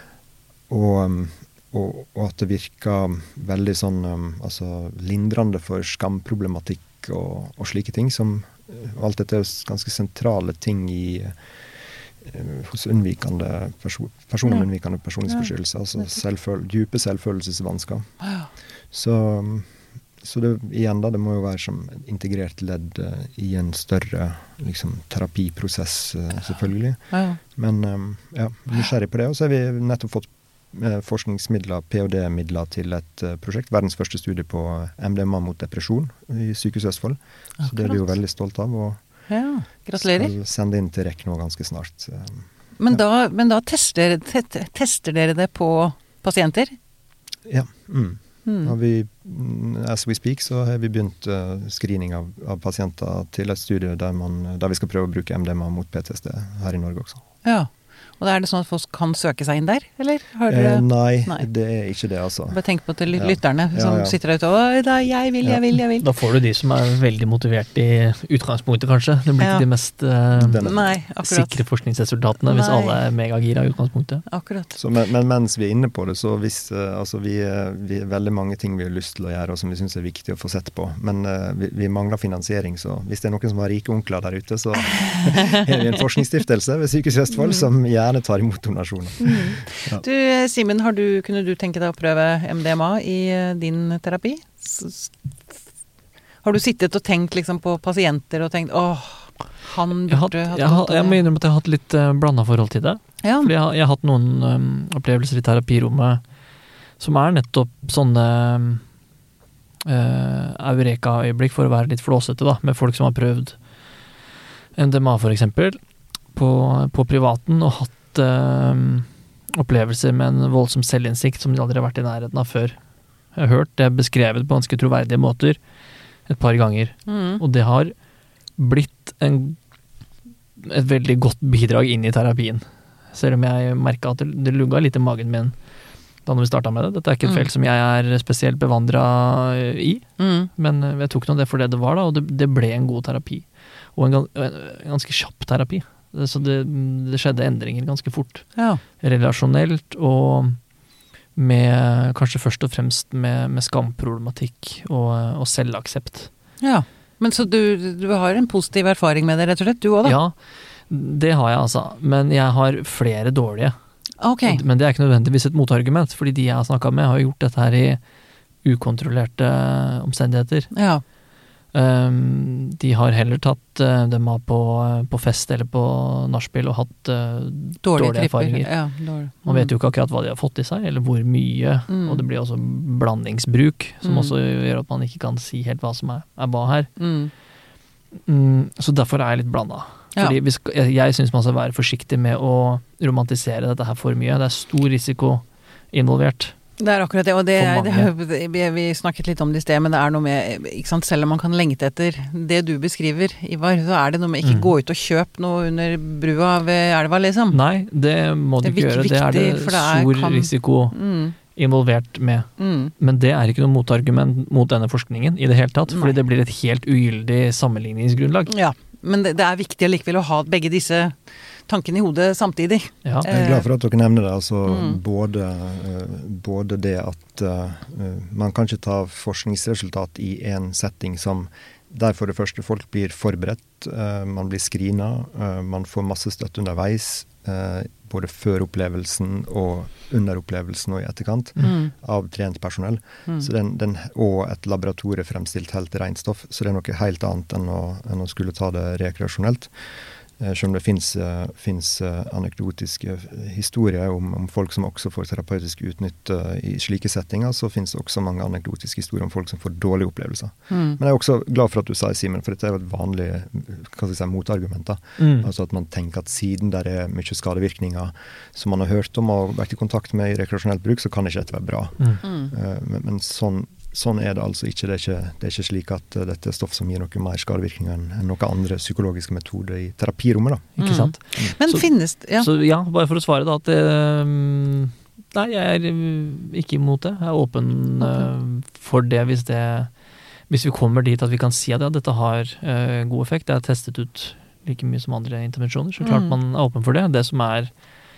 og, og, og at det virker veldig sånn um, altså lindrende for skamproblematikk og, og slike ting, som alt dette er ganske sentrale ting i uh, hos unnvikende perso personer med unnvikende personlighetsforstyrrelse, altså selvføl dype selvfølelsesvansker. Så, så det, igjen da, det må jo være som integrert ledd uh, i en større liksom, terapiprosess, uh, selvfølgelig. Men um, ja, nysgjerrig på det, og så har vi nettopp fått uh, forskningsmidler, P H D-midler til et uh, prosjekt, verdens første studie på uh, M D M A mot depresjon i Sykehuset Østfold. Så det er vi jo veldig stolt av, og ja, gratulerer. Skal sende inn til R E C nå ganske snart. Men da, men da tester, tester dere det på pasienter? Ja, mm. Mm. Og vi, as we speak, så har vi begynt uh, screening av, av pasienter til et studie der, man, der vi skal prøve å bruke M D M A mot P T S D her i Norge også. Ja. Og er det sånn at folk kan søke seg inn der, eller? Har dere... eh, nei, nei, det er ikke det, altså. Bare tenk på til lytterne ja. som ja, ja. sitter der ute, å, da, jeg vil, jeg vil, jeg vil. Da får du de som er veldig motivert i utgangspunktet, kanskje. Det blir ja. ikke de mest uh, nei, sikre forskningsresultatene, nei. Hvis alle er megagira i utgangspunktet. Akkurat. Så, men, men mens vi er inne på det, så hvis, uh, altså vi, uh, vi er veldig mange ting vi har lyst til å gjøre, og som vi synes er viktig å få sett på, men uh, vi, vi mangler finansiering, så hvis det er noen som har rike onkler der ute, så er vi en forskningsstiftelse ved Sykehuset Østfold som gjerne tar imot donasjoner. Mm. Ja. Du, Simen, har du, kunne du tenke deg å prøve M D M A i din terapi? S har du sittet og tenkt liksom, på pasienter og tenkt, åh, han burde hatt... Jeg, jeg, jeg mener at jeg har hatt litt uh, blandet forhold til det. Ja. Fordi jeg, jeg har hatt noen um, opplevelser i terapirommet som er nettopp sånne uh, eureka-øyeblikk, for å være litt flåsete, da, med folk som har prøvd M D M A for eksempel, på, på privaten, og hatt Uh, opplevelser med en voldsom selvinnsikt som de aldri har vært i nærheten av før. Jeg har hørt det beskrevet på ganske troverdige måter et par ganger. Mm. Og det har blitt en et veldig godt bidrag inn i terapien. Selv om jeg merket at det, det lugga litt i magen min da når vi startet med det. Dette er ikke et Mm. felt som jeg er spesielt bevandret i, Mm. men jeg tok nå det for det det var da, og det, det ble en god terapi. Og en, gan- en ganske kjapp terapi. Det- Så det, det skjedde endringer ganske fort. Ja. Relasjonelt og med, kanskje først og fremst med, med skamproblematikk og, og selvaksept. Ja. Men så du, du har en positiv erfaring med det, rett og slett, du også da? Ja, det har jeg altså, men jeg har flere dårlige. Ok. Men det er ikke nødvendigvis et motargument, fordi de jeg har snakket med har gjort dette her i ukontrollerte omstendigheter. Ja. Um, de har heller tatt uh, dem av på, på fest eller på nachspiel og hatt uh, Dårlige, dårlige tripper. erfaringer. Ja, dårlig. Man vet jo ikke akkurat hva de har fått i seg, eller hvor mye, Mm. og det blir også blandingsbruk, som Mm. også gjør at man ikke kan si helt hva som er, er hva her. Mm. Mm, så derfor er jeg litt blanda. Ja. Fordi vi skal, jeg, jeg synes man skal være forsiktig med å romantisere dette her for mye. Det er stor risiko involvert. Det er akkurat det, og det, For er- det, vi, vi snakket litt om det i sted, men det er noe med, ikke sant, selv om man kan lengte etter det du beskriver, Ivar, så er det noe med ikke Mm. gå ut og kjøp noe under brua ved elva, liksom. Nei, det må du Det er ikke gjøre. vik- Det er det viktig, for det er- stor kan- risiko Mm. involvert med. Mm. Men det er ikke noe motargument mot denne forskningen i det hele tatt, Nei. fordi det blir et helt ugyldig sammenligningsgrunnlag. Ja, men det, det er viktig allikevel å ha begge disse tankene i hodet samtidig. Ja. Jeg er glad for at dere nevner det. Altså, Mm. både, eh, både det at eh, man kan ikke ta forskningsresultat i en setting som der for det første folk blir forberedt, eh, man blir screena, eh, man får masse støtte underveis, eh, både før opplevelsen og under opplevelsen og i etterkant, Mm. av trent personell. Mm. Så den, den, og et laboratorie fremstilt helt rent stoff. Så det er noe helt annet enn å, enn å skulle ta det rekreasjonelt. Eh, Selv om det finnes, eh, finnes eh, anekdotiske historier om, om folk som også får terapeutisk utnytte i slike settinger, så finnes det også mange anekdotiske historier om folk som får dårlige opplevelser. Mm. Men jeg er også glad for at du sa det, Simen, for dette er jo et vanlig hva skal jeg si, motargument. da. Mm. Altså at man tenker at siden der er mye skadevirkninger som man har hørt om og vært i kontakt med i rekreasjonelt bruk, så kan ikke dette være bra. Mm. Mm. Eh, Men, men sånn, sånn er det altså ikke. Det er ikke, det er ikke slik at eh, dette er stoff som gir noe mer skadevirkninger enn enn noen andre psykologiske metoder i terapirommet. da. Ikke Mm. sant? Men Så- finnes det, ja. Så ja, bare for å svare da, at um, nei, jeg er um, ikke imot det. Jeg er åpen uh, for det hvis det hvis vi kommer dit at vi kan si at ja, dette har uh, god effekt. Det er testet ut like mye som andre intervensjoner, så klart Mm. man er åpen for det. Det som er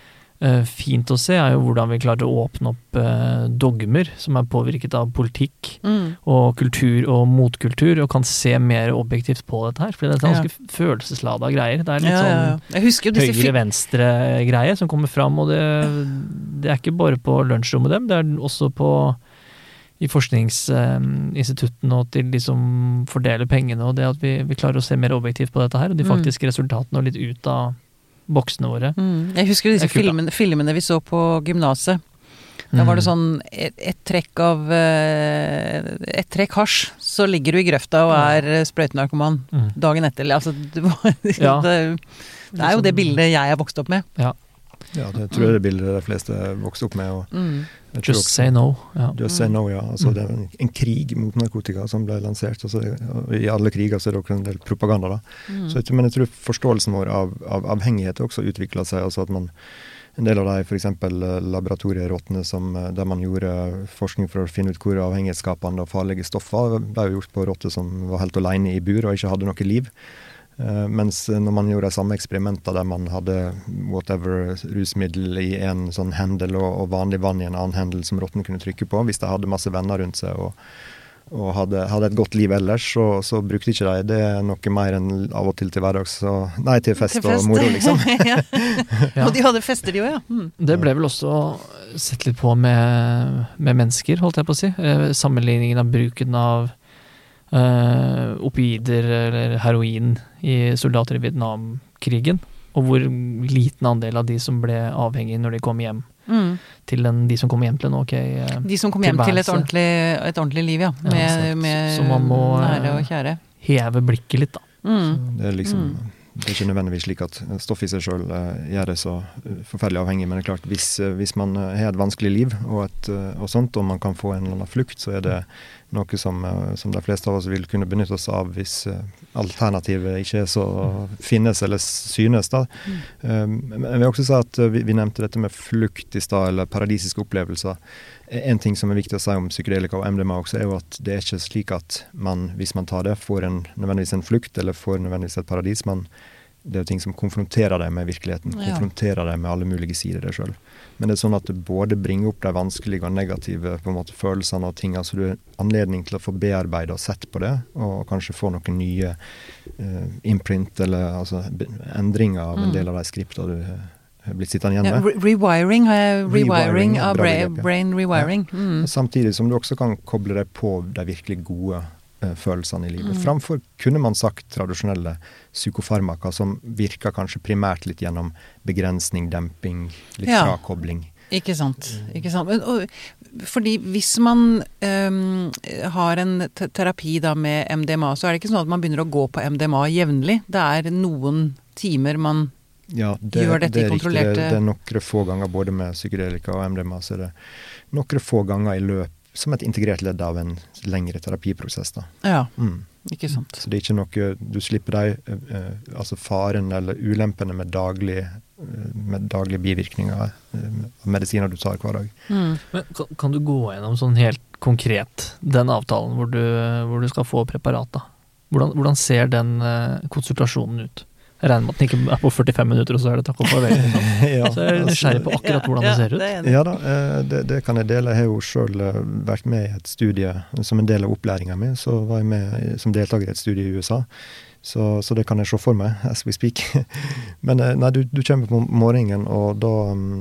uh, fint å se, er jo hvordan vi klarer å åpne opp uh, dogmer som er påvirket av politikk Mm. og kultur og motkultur, og kan se mer objektivt på dette her. For det er ganske følelseslada greier. Det er litt Ja, ja, ja. sånn Jeg husker jo disse fi- høyre-venstre-greie som kommer fram, og det, det er ikke bare på lunsjrommet dem, det er også på i forskningsinstituttene og til de som fordeler pengene, og det at vi, vi klarer å se mer objektivt på dette her, og de Mm. faktiske resultatene og litt ut av boksene våre. Mm. Jeg husker disse Det er kult, da. filmene, filmene vi så på gymnaset. Da var det Mm. sånn et, et trekk av eh, et trekk hasj, så ligger du i grøfta og er eh, sprøytenarkoman Mm. dagen etter. eller, Altså, det, var, Ja. det, det er jo det bildet jeg er vokst opp med. Ja, det tror jeg det bildet de fleste vokste opp med. og Mm. jeg tror Just også- say no. Ja. Just say no, ja. Altså, Mm. Det er en, en krig mot narkotika som ble lansert. Altså, og I alle kriger så er det også en del propaganda. da. Mm. Så jeg tror, men jeg tror forståelsen vår av, av avhengighet også utvikla seg. altså at man En del av de f.eks. laboratorierottene som, eh, der man gjorde forskning for å finne ut hvor avhengighetsskapende og farlige stoffer, ble jo gjort på rotter som var helt alene i bur og ikke hadde noe liv. Eh, mens når man gjorde de samme eksperimenter der man hadde whatever rusmiddel i en sånn hendel og, og vanlig vann i en annen hendel som rottene kunne trykke på, hvis de hadde masse venner rundt seg og, og hadde, hadde et godt liv ellers, så, så brukte ikke de det noe mer enn av og til til hverdags. Og, nei, til fest, Til fest. og moro, liksom. ja. Ja. Og de hadde fester, de òg, ja. Mm. Det ble vel også sett litt på med, med mennesker, holdt jeg på å si. Eh, sammenligningen av bruken av eh, opioider eller heroin i soldater i Vietnamkrigen, og hvor liten andel av de som ble avhengige når de kom hjem, Mm. til en, de som kom hjem til en ok eh, De som kom hjem til et Tilværelse. ordentlig, et ordentlig liv, ja. Ja, Med, sant. med Så man må, nære og kjære. heve blikket litt, da. Mm. Det er liksom Mm. Det er ikke nødvendigvis slik at stoff i seg selv uh, gjør det så forferdelig avhengig, men det er klart, hvis, uh, hvis man uh, har et vanskelig liv og, et, uh, og sånt, og man kan få en eller annen flukt, så er det noe som, uh, som de fleste av oss vil kunne benytte oss av hvis uh, alternativet ikke er så finnes eller synes. Da. Mm. Um, men jeg vil også si at uh, vi, vi nevnte dette med flukt i stad, eller paradisiske opplevelser. En ting som er viktig å si om psykedelika og M D M A også, er jo at det er ikke slik at man, hvis man tar det, får en, nødvendigvis en flukt, eller får nødvendigvis et paradis, men det er jo ting som konfronterer deg med virkeligheten, ja. konfronterer deg med alle mulige sider det selv. Men det er sånn at det både bringer opp de vanskelige og negative på en måte, følelsene og ting, altså du har anledning til å få bearbeide og sett på det, og kanskje få noen nye uh, imprint, eller altså, endringer av en del av de skripter du har blitt sittende igjen med. Ja, rewiring, rewiring, rewiring av brain, brain rewiring. Ja. Mm. Samtidig som du også kan koble deg på de virkelig gode uh, følelsene i livet. Mm. Framfor kunne man sagt tradisjonelle psykofarmaka som virker kanskje primært litt gjennom begrensning, demping, litt ja. frakobling. Ikke sant, ikke sant. Men, og, fordi hvis man um, har en te- terapi da med M D M A, så er det ikke sånn at man begynner å gå på M D M A jevnlig. Det er noen timer man Ja, det, gjør dette det er i kontrollerte... riktig. Det, det er noen få ganger både med psykedelika og M D M A, så er det noen få ganger i løp som et integrert ledd av en lengre terapiprosess. Da. Ja, mm. ikke sant. Så det er ikke noe, du slipper deg, uh, altså faren eller ulempene med daglige, uh, med daglige bivirkninger av uh, medisiner du tar hver dag. Mm. Men kan, kan du gå gjennom sånn helt konkret den avtalen hvor du, hvor du skal få preparatet? Hvordan, hvordan ser den uh, konsultasjonen ut? Jeg regner med at den ikke er på førtifem minutter, og så er det takk og farvel. Ja, så jeg er nysgjerrig på akkurat hvordan det ser ut. Ja da, det, det kan jeg dele. Jeg har jo selv vært med i et studie som en del av opplæringen min, så var jeg med som deltaker i et studie i U S A. Så, så det kan jeg se for meg, as we speak. Men nei, du, du kommer på morgenen, og da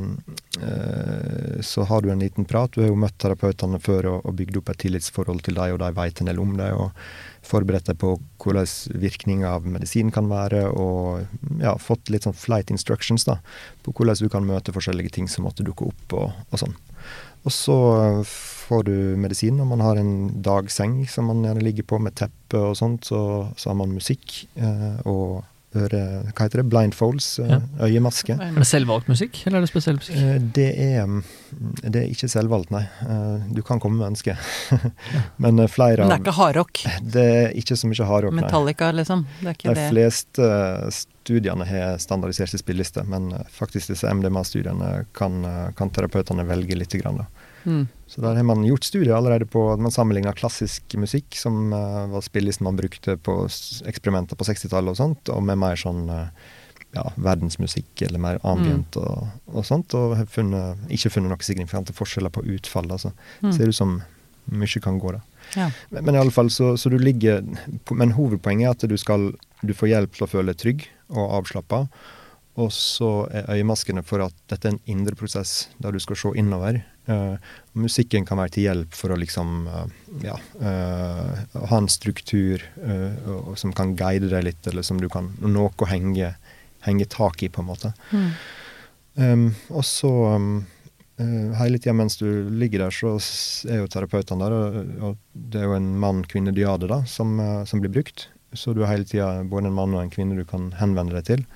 eh, så har du en liten prat. Du har jo møtt terapeutene før og, og bygd opp et tillitsforhold til deg, og de vet en del om deg, og forberedt deg på hvordan virkningen av medisin kan være, og ja, fått litt sånn flight instructions da, på hvordan du kan møte forskjellige ting som måtte dukke opp og, og sånn. Og så får du medisin, og man har en dagseng som man gjerne ligger på med teppe og sånt, så, så har man musikk eh, og øre, hva heter det, blindfolds, ja. øyemaske. Er det selvvalgt musikk, eller er det spesiell musikk? Eh, det, er, det er ikke selvvalgt, nei. Eh, du kan komme med ønske. Men flere Men det er ikke hardrock? Det er ikke så mye hardrock, nei. Metallica, liksom? Det er ikke De det. fleste studiene har standardiserte spillelister, men faktisk disse M D M A-studiene kan, kan terapeutene velge litt grann da. Mm. Så der har man gjort studier allerede på at man sammenligner klassisk musikk, som uh, var spillelisten man brukte på eksperimenter på sekstitallet og sånt, og med mer sånn uh, ja, verdensmusikk eller mer ambient mm. og, og sånt, og har funnet, ikke funnet noen signifikante forskjeller på utfall. Altså. Mm. Ser ut som mye kan gå da. Ja. Men, men i alle fall, så, så du ligger, men hovedpoenget er at du skal, du får hjelp til å føle trygg og avslappet, og så er øyemaskene for at dette er en indre prosess der du skal se innover. Uh, musikken kan være til hjelp for å liksom, uh, ja, uh, ha en struktur uh, og, som kan guide deg litt, eller som du kan noe å henge, henge tak i på en måte. Mm. Um, og så um, uh, hele tiden mens du ligger der, så er jo terapeutene der, og, og det er jo en mann-kvinne-dyade da, som, uh, som blir brukt. Så du har hele tiden både en mann og en kvinne du kan henvende deg til.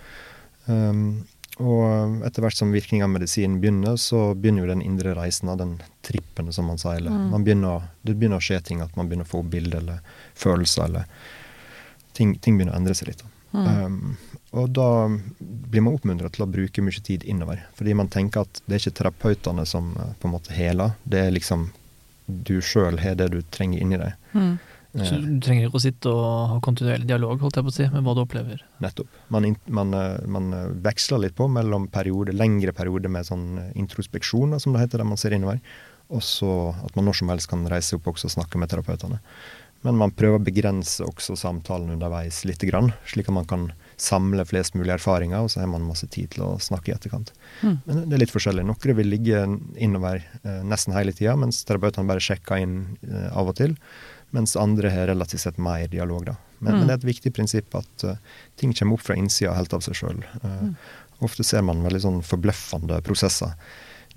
Um, og etter hvert som virkningen av medisinen begynner, så begynner jo den indre reisen av den trippen, som man sier. Mm. Man begynner, det begynner å skje ting, at man begynner å få bilder eller følelser, eller ting, ting begynner å endre seg litt. Mm. Um, og da blir man oppmuntret til å bruke mye tid innover, fordi man tenker at det er ikke terapeutene som på en måte heler, det er liksom du selv har det du trenger inni deg. Mm. Så du trenger ikke å sitte og ha kontinuerlig dialog, holdt jeg på å si, med hva du opplever. Nettopp. Man, man, man veksler litt på mellom perioder, lengre perioder med sånn introspeksjon, som det heter, der man ser innover, og så at man når som helst kan reise opp også og snakke med terapeutene. Men man prøver å begrense også samtalen underveis litt grann, slik at man kan samle flest mulig erfaringer, og så har man masse tid til å snakke i etterkant. Mm. Men det er litt forskjellig. Noen vil ligge innover eh, nesten hele tiden, mens terapeutene bare sjekker inn eh, av og til, mens andre har relativt sett mer dialog da. Men, mm. men det er et viktig prinsipp at uh, ting kommer opp fra innsida helt av seg selv. Uh, mm. Ofte ser man veldig sånn forbløffende prosesser.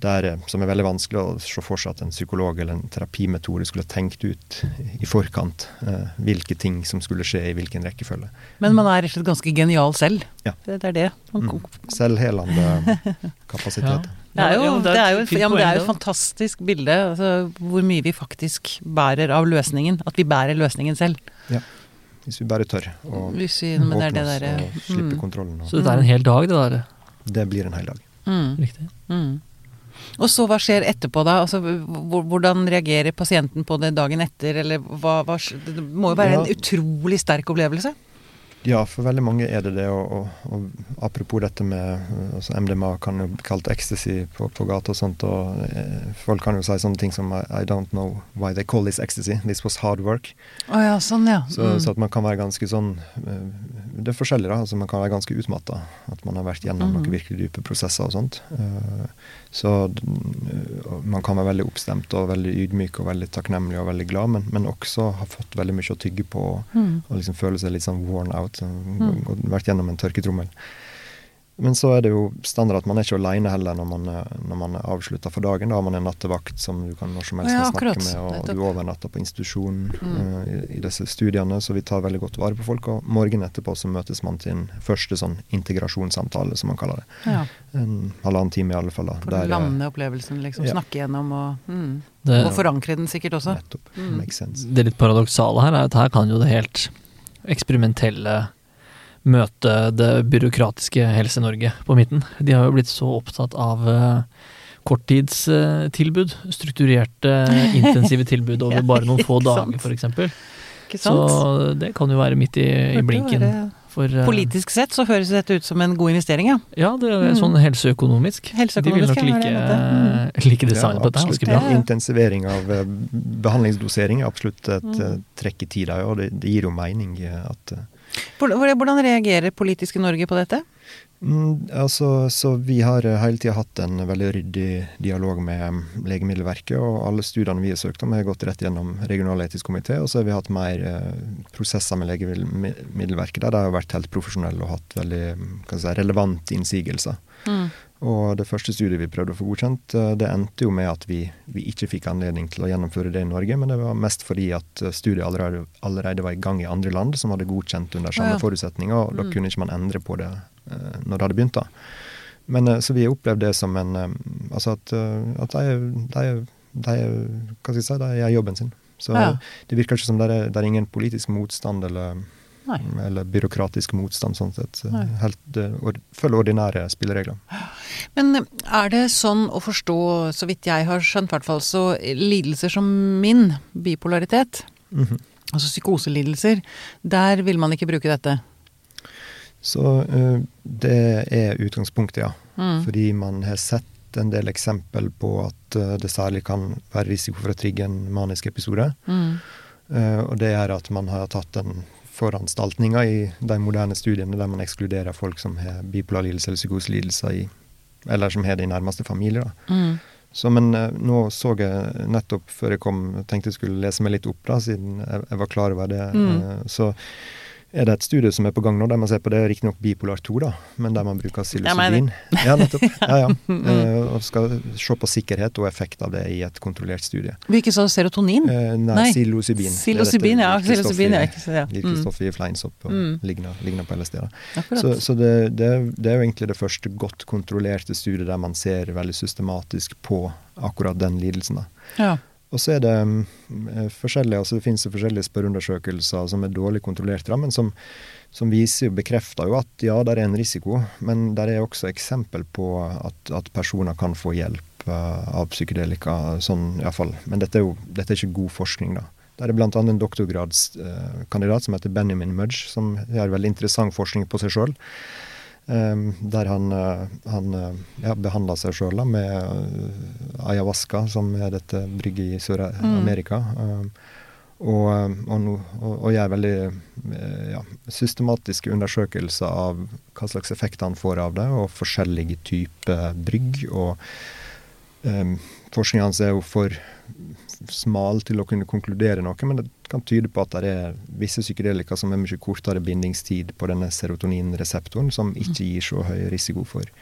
der, som er veldig vanskelig å se for seg at en psykolog eller en terapimetode skulle tenkt ut i forkant eh, hvilke ting som skulle skje i hvilken rekkefølge. Men man er rett og slett ganske genial selv. Ja. Det er det. Man, Mm. Selvhelende kapasitet. Det er jo, Ja, det er jo, et fint ja, men det er jo et poeng, fantastisk bilde, altså, hvor mye vi faktisk bærer av løsningen. At vi bærer løsningen selv. Hvis vi bare tør å Hvis vi, men det er det åpne oss der, og slippe mm. kontrollen. Og Så dette er en hel dag, det der. det blir en hel dag. Mm. Riktig. Mm. Og så hva skjer etterpå da? Altså, hvor- hvordan reagerer pasienten på det dagen etter? Eller hva, hva sk- det må jo være en Ja. utrolig sterk opplevelse. Ja, for veldig mange er det det, og, og, og apropos dette med altså M D M A kan jo bli kalt ecstasy på, på gata og sånt, og eh, folk kan jo si sånne ting som I, I don't know why they call this ecstasy, this was hard work. Å ja, sånn ja. Så, Mm. så at man kan være ganske sånn, eh, det er forskjellig da, altså man kan være ganske utmattet, at man har vært gjennom Mm. noen virkelig dype prosesser og sånt. Eh, så eh, man kan være veldig oppstemt og veldig ydmyk og veldig takknemlig og veldig glad, men, men også har fått veldig mye å tygge på og, Mm. og liksom føle seg litt sånn worn out, Mm. og vært gjennom en tørketrommel. Men så er det jo standard at man er ikke alene heller når man, er- når man er avsluttet for dagen. Da har man en nattevakt som du kan når som helst Ja, kan snakke akkurat. med, og Nettopp. du overnatter på institusjon Mm. eh, i, i disse studiene, så vi tar veldig godt vare på folk. Og morgenen etterpå så møtes man til en første sånn integrasjonssamtale, som man kaller det. Ja, En halvannen time i alle fall. Da, for der, å eh, lande opplevelsen, liksom. ja. Snakke gjennom og, mm. Det, og forankre den sikkert også. Nettopp. Mm. Makes sense. det litt paradoksale her er at her kan jo det helt eksperimentelle møte det byråkratiske Helse-Norge på midten. De har jo blitt så opptatt av uh, korttidstilbud, strukturerte, intensive tilbud over bare noen få Ikke sant? dager, for eksempel. Ikke Så sant? det kan jo være midt i, i Burde blinken. være- For, uh, Politisk sett så høres dette ut som en god investering, ja. Ja, det er Mm. sånn helseøkonomisk. Helseøkonomisk, De vil nok ja, like, det er det. like designet på dette. absolutt. Ganske bra. Ja. Intensivering av eh, behandlingsdosering er absolutt et Mm. eh, trekk i tida, ja, og det, det gir jo mening eh, at eh, Hvordan hvordan reagerer politiske Norge på dette? Mm, altså, så vi har eh, hele tida hatt en veldig ryddig dialog med mm, Legemiddelverket, og alle studiene vi har søkt om har gått rett gjennom regionaletisk komité, og så har vi hatt mer eh, prosesser med Legemiddelverket der de har vært helt profesjonelle og hatt veldig mm, hva skal jeg si, relevante innsigelser. Mm. Og det første studiet vi prøvde å få godkjent, eh, det endte jo med at vi, vi ikke fikk anledning til å gjennomføre det i Norge, men det var mest fordi at eh, studiet allerede, allerede var i gang i andre land som hadde godkjent under samme Ja. forutsetninger, og da Mm. kunne ikke man endre på det eh, når det hadde begynt da. Men eh, så vi har opplevd det som en, eh, altså at, eh, at de, de, de, hva skal jeg si, de gjør jobben sin. Så Ja. det virker ikke som det er, det er ingen politisk motstand eller, Nei. eller byråkratisk motstand sånn sett. Nei. Helt, eh, or, følge ordinære spilleregler. Men er det sånn å forstå, så vidt jeg har skjønt i hvert fall, så lidelser som min, bipolaritet, Mhm. altså psykoselidelser, der vil man ikke bruke dette? Så eh, det er utgangspunktet, ja. Mm. Fordi man har sett en del eksempel på at eh, det særlig kan være risiko for å trigge en manisk episode. Mm. Eh, og det er at man har tatt den foranstaltninga i de moderne studiene der man ekskluderer folk som har bipolar lidelse eller psykoselidelser i, eller som har det i nærmeste familie. Da. Mm. Så, men eh, nå så jeg nettopp før jeg kom, tenkte jeg skulle lese meg litt opp da, siden jeg, jeg var klar over det. Mm. Eh, så er det et studie som er på gang nå, der man ser på det riktig nok bipolar to, da, men der man bruker Ja, men- psilocybin. Ja, nettopp. Ja, ja. Eh, og skal se på sikkerhet og effekt av det i et kontrollert studie. Hvilket så serotonin? Eh, nei, Nei. psilocybin. Psilocybin, ja. Psilocybin, ja. Ikke så, ja. Virkelig Mm. stoff i fleinsopp og Mm. ligner, ligner på L S D. Da. Akkurat. Så, så det, det, det er jo egentlig det første godt kontrollerte studiet der man ser veldig systematisk på akkurat den lidelsen. Da. ja. Og så er det um, forskjellige, altså det finnes jo forskjellige spørreundersøkelser som er dårlig kontrollert, da, men som, som viser jo, bekrefter jo at ja, der er en risiko, men der er også eksempel på at, at personer kan få hjelp uh, av psykedelika, sånn i hvert fall. Men dette er jo dette er ikke god forskning, da. Der er blant annet en doktorgradskandidat uh, som heter Benjamin Mudge, som har veldig interessant forskning på seg selv. Um, der han, uh, han uh, ja, behandler seg selv da, med uh, ayahuasca, som er dette brygget i Sør-Amerika. Um, og, og, no, og, og gjør veldig uh, ja, systematiske undersøkelser av hva slags effekt han får av det, og forskjellige typer brygg. Og um, forskningen hans er jo for smal til å kunne konkludere noe, men det kan tyde på at det er visse psykedelika som har mye kortere bindingstid på denne serotoninreseptoren, som ikke gir så høy risiko for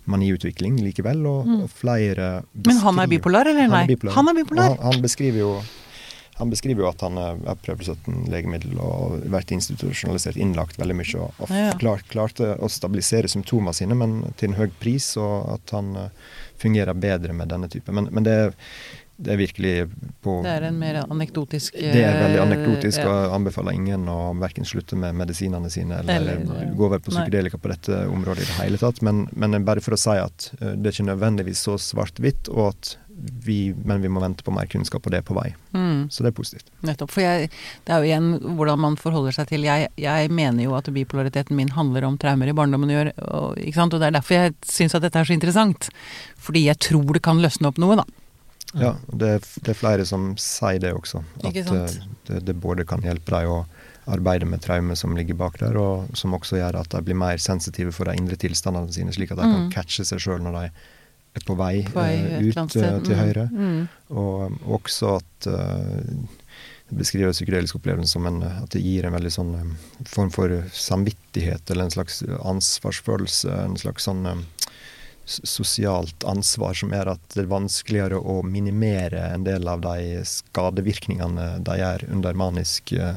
maniutvikling likevel, og, Mm. og flere Men han er bipolar, eller nei? Han er bipolar. Han er bipolar. Og Han, han beskriver jo Han beskriver jo at han har prøvd sytten legemiddel og vært institusjonalisert, innlagt veldig mye, og, og Ja, ja. klart, klarte å stabilisere symptomene sine, men til en høy pris, og at han eh, fungerer bedre med denne type. Men, men det, er- det er virkelig på Det er en mer anekdotisk Det er veldig eh, anekdotisk, ja. og jeg anbefaler ingen å hverken slutte med medisinene sine, eller, Eller- gå over på Nei. psykedelika på dette området i det hele tatt. Men, men bare for å si at eh, det er ikke nødvendigvis så svart-hvitt, og at vi, men vi må vente på mer kunnskap, og det er på vei. Mm. Så det er positivt. Nettopp, for jeg, det er jo igjen hvordan man forholder seg til, jeg, jeg mener jo at bipolariteten min handler om traumer i barndommen å gjøre, og, ikke sant? Og det er derfor jeg synes at dette er så interessant, fordi jeg tror det kan løsne opp noe da. Ja, og det, er- det er flere som sier det også, at Ikke sant? eh, det, det både kan hjelpe deg å arbeide med traume som ligger bak der, og som også gjør at de blir mer sensitive for de indre tilstandene sine, slik at de kan Mm. catche seg selv når de er på vei, På vei eh, et eller ut annet eh, sted. til Mm. høyre. Mm. Og og også at uh, det beskriver psykedelisk opplevelse som en, at det gir en veldig sånn um, form for samvittighet, eller en slags ansvarsfølelse, en slags sånn um, s- sosialt ansvar som gjør at det er vanskeligere å minimere en del av de skadevirkningene de gjør under manisk uh,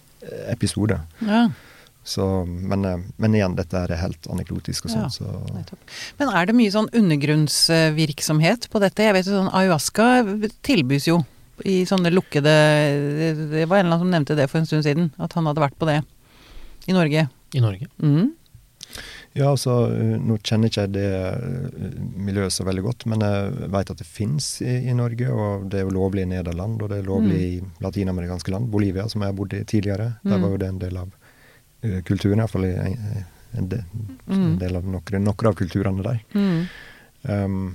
episode. Ja, Så, men, uh, men igjen, dette er helt anekdotisk og Ja. sånn, så nettopp. Men er det mye sånn undergrunnsvirksomhet på dette? Jeg vet jo sånn, ayahuasca tilbys jo i sånne lukkede, det- det var en eller annen som nevnte det for en stund siden, at han hadde vært på det i Norge. I Norge. Mm. Ja, altså, uh, nå kjenner ikke jeg det uh, miljøet så veldig godt, men jeg vet at det finnes i, i Norge, og det er jo lovlig i Nederland, og det er lovlig i latinamerikanske land. Bolivia, som jeg bodde i tidligere, der Mm. var jo det en del av uh, kulturen, i hvert fall i en, en, del, en Mm. del av noen, noen av kulturene der. Mm. Um,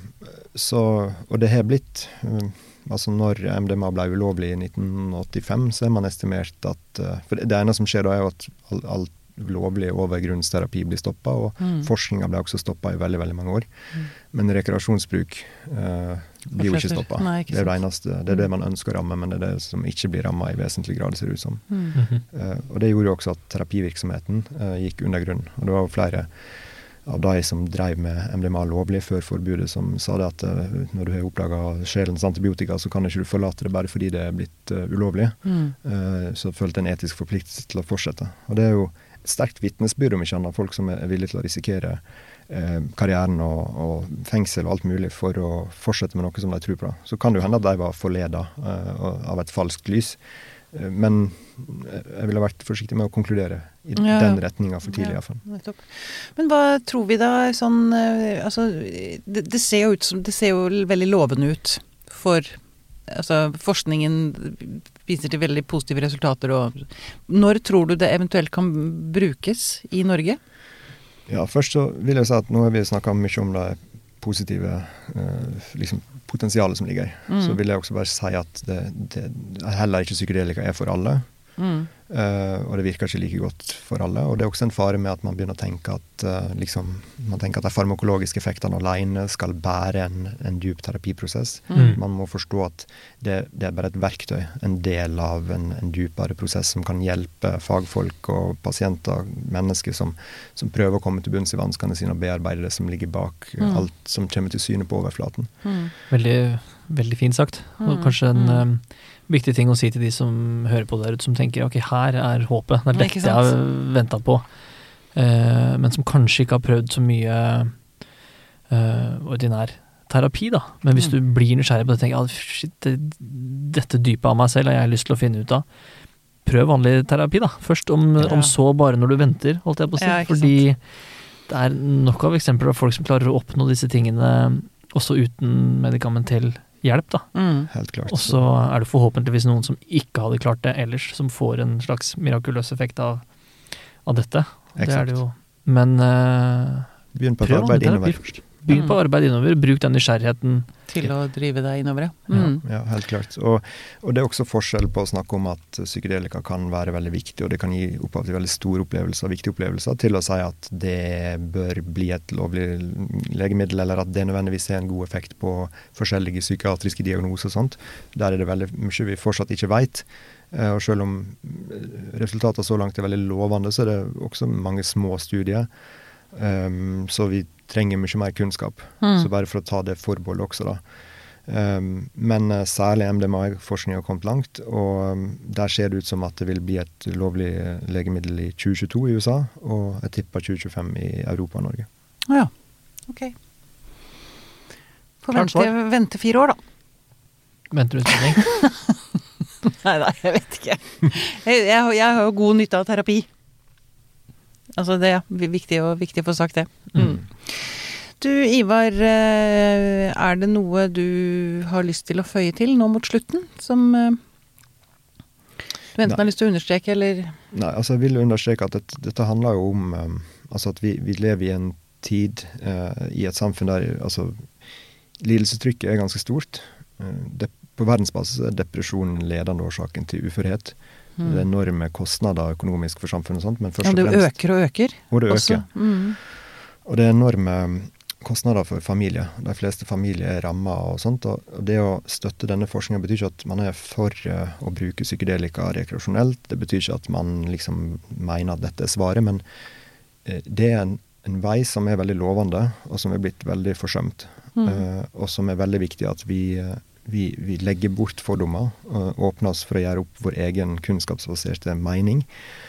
så, og det har blitt, um, altså når M D M A ble ulovlig i nitten åttifem, så er man estimert at, uh, for det, det ene som skjer da er jo at all, all lovlig overgrunnsterapi blir stoppet, og Mm. forskninga ble også stoppet i veldig, veldig mange år. Men rekreasjonsbruk uh, blir jo ikke Fortsetter. stoppet. Nei, ikke Det er det sant. eneste, det er det man ønsker å ramme, men det er det som ikke blir rammet i vesentlig grad, ser det ut som. Mm. Mhm. Uh, og det gjorde jo også at terapivirksomheten uh, gikk under grunn. Og det var jo flere av de som drev med M D M A lovlig før forbudet, som sa det at uh, når du har oppdaget sjelens antibiotika, så kan ikke du forlate det bare fordi det er blitt uh, ulovlig. Mm. Uh, så følte en etisk forpliktelse til å fortsette. Og det er jo et sterkt vitnesbyrd om ikke annet, folk som er villige til å risikere uh, karrieren og, og fengsel og alt mulig for å fortsette med noe som de tror på. Så kan det jo hende at de var forledet uh, av et falskt lys. Uh, men jeg ville vært forsiktig med å konkludere i Ja. den retninga for tidlig, Ja. iallfall. Nettopp. Men hva tror vi da sånn eh, altså det, det ser jo ut som det ser jo veldig lovende ut for altså forskningen viser til veldig positive resultater og når tror du det eventuelt kan brukes i Norge? Ja, først så vil jeg si at nå har vi snakka mye om det positive eh, liksom potensialet som ligger i. Mm. Så vil jeg også bare si at det, det, heller ikke psykedelika er for alle. Mm. Uh, og det virker ikke like godt for alle. Og det er også en fare med at man begynner å tenke at uh, liksom, man tenker at de farmakologiske effektene alene skal bære en, en dyp terapiprosess. Mm. Man må forstå at det, det er bare et verktøy, en del av en, en dypere prosess som kan hjelpe fagfolk og pasienter, mennesker som, som prøver å komme til bunns i vanskene sine og bearbeide det som ligger bak uh, Mm. alt som kommer til syne på overflaten. Mm. Veldig, veldig fint sagt. Og Mm, kanskje en mm. um, viktig ting å si til de som hører på der ute, som tenker ok, her er håpet, det er Ikke dette jeg har sant? ventet på. Eh, men som kanskje ikke har prøvd så mye eh, ordinær terapi, da. Men hvis Mm. du blir nysgjerrig på det, tenker jeg, ah, shit, det, dette dypet av meg selv har jeg lyst til å finne ut av. Prøv vanlig terapi, da. Først, om, Ja. om så bare når du venter, holdt jeg på å si. Ja, ikke Fordi det er nok av eksempler av folk som klarer å oppnå disse tingene også uten medikamentell hjelp, da. Mm. Helt klart. Og så er det forhåpentligvis noen som ikke hadde klart det ellers, som får en slags mirakuløs effekt av, av dette. Det er det jo. Men uh, Begynn på et prøv arbeid andre innover terapi. først. begynn på arbeid innover, bruk den nysgjerrigheten. Til å drive deg innover, ja. Ja. Mm. Ja, helt klart. Og, og det er også forskjell på å snakke om at psykedelika kan være veldig viktig, og det kan gi opphav til veldig store opplevelser, viktige opplevelser, til å si at det bør bli et lovlig legemiddel, eller at det nødvendigvis er en god effekt på forskjellige psykiatriske diagnoser og sånt. Der er det veldig mye vi fortsatt ikke vet. Eh, Og selv om resultatene så langt er veldig lovende, så er det også mange små studier. Um, så vi trenger mye mer kunnskap. Mm. Så bare for å ta det forbeholdet også da. Um, men uh, særlig M D M A-forskning har kommet langt, og um, der ser det ut som at det vil bli et lovlig legemiddel i tjue tjueto i U S A, og jeg tipper tjue tjuefem i Europa og Norge. Ja, ok. Får vente, vente fire år da. Venter du spenning? Nei, nei, jeg vet ikke. Jeg, jeg, jeg har jo god nytte av terapi. Altså det er viktig, og, viktig å få sagt det. Mm. Du, Ivar, er det noe du har lyst til å føye til nå mot slutten, som du enten har lyst til å understreke, eller? Nei, altså jeg vil understreke at dette, dette handler jo om um, altså at vi, vi lever i en tid uh, i et samfunn der altså, lidelsestrykket er ganske stort. Uh, det, på verdensbasis er depresjon ledende årsaken til uførhet. Mm. Det er enorme kostnader økonomisk for samfunnet og sånt, men først og fremst... Ja, det øker og øker. Og det også. øker. Mm. Og det er enorme kostnader for familie. De fleste familier er rammet og sånt, og det å støtte denne forskningen betyr ikke at man er for uh, å bruke psykedelika rekreasjonelt. Det betyr ikke at man liksom mener at dette er svaret, men uh, det er en, en vei som er veldig lovende, og som er blitt veldig forsømt. Mm. Uh, og som er veldig viktig at vi... Uh, Vi, vi legger bort fordommer og åpner oss for å gjøre opp vår egen kunnskapsbaserte mening.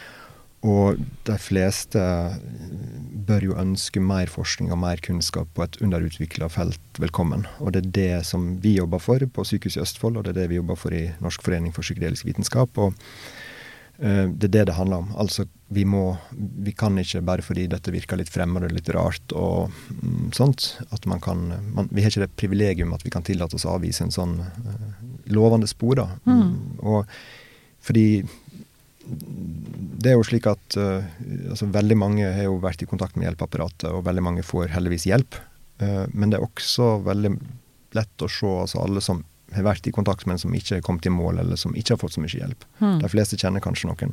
Og de fleste bør jo ønske mer forskning og mer kunnskap på et underutviklet felt velkommen. Og det er det som vi jobber for på Sykehuset i Østfold, og det er det vi jobber for i Norsk forening for psykedelisk vitenskap. Og uh, det er det det handler om. Altså, vi må, vi kan ikke bare fordi dette virker litt fremmed og litt rart og mm, sånt, at man kan, man, vi har ikke det privilegium at vi kan tillate oss å avvise en sånn uh, lovende spor da. Mm. Og fordi det er jo slik at uh, altså veldig mange har jo vært i kontakt med hjelpeapparatet, og veldig mange får heldigvis hjelp. Uh, men det er også veldig lett å se altså alle som har vært i kontakt med en som ikke har kommet i mål, eller som ikke har fått så mye hjelp. Mm. De fleste kjenner kanskje noen.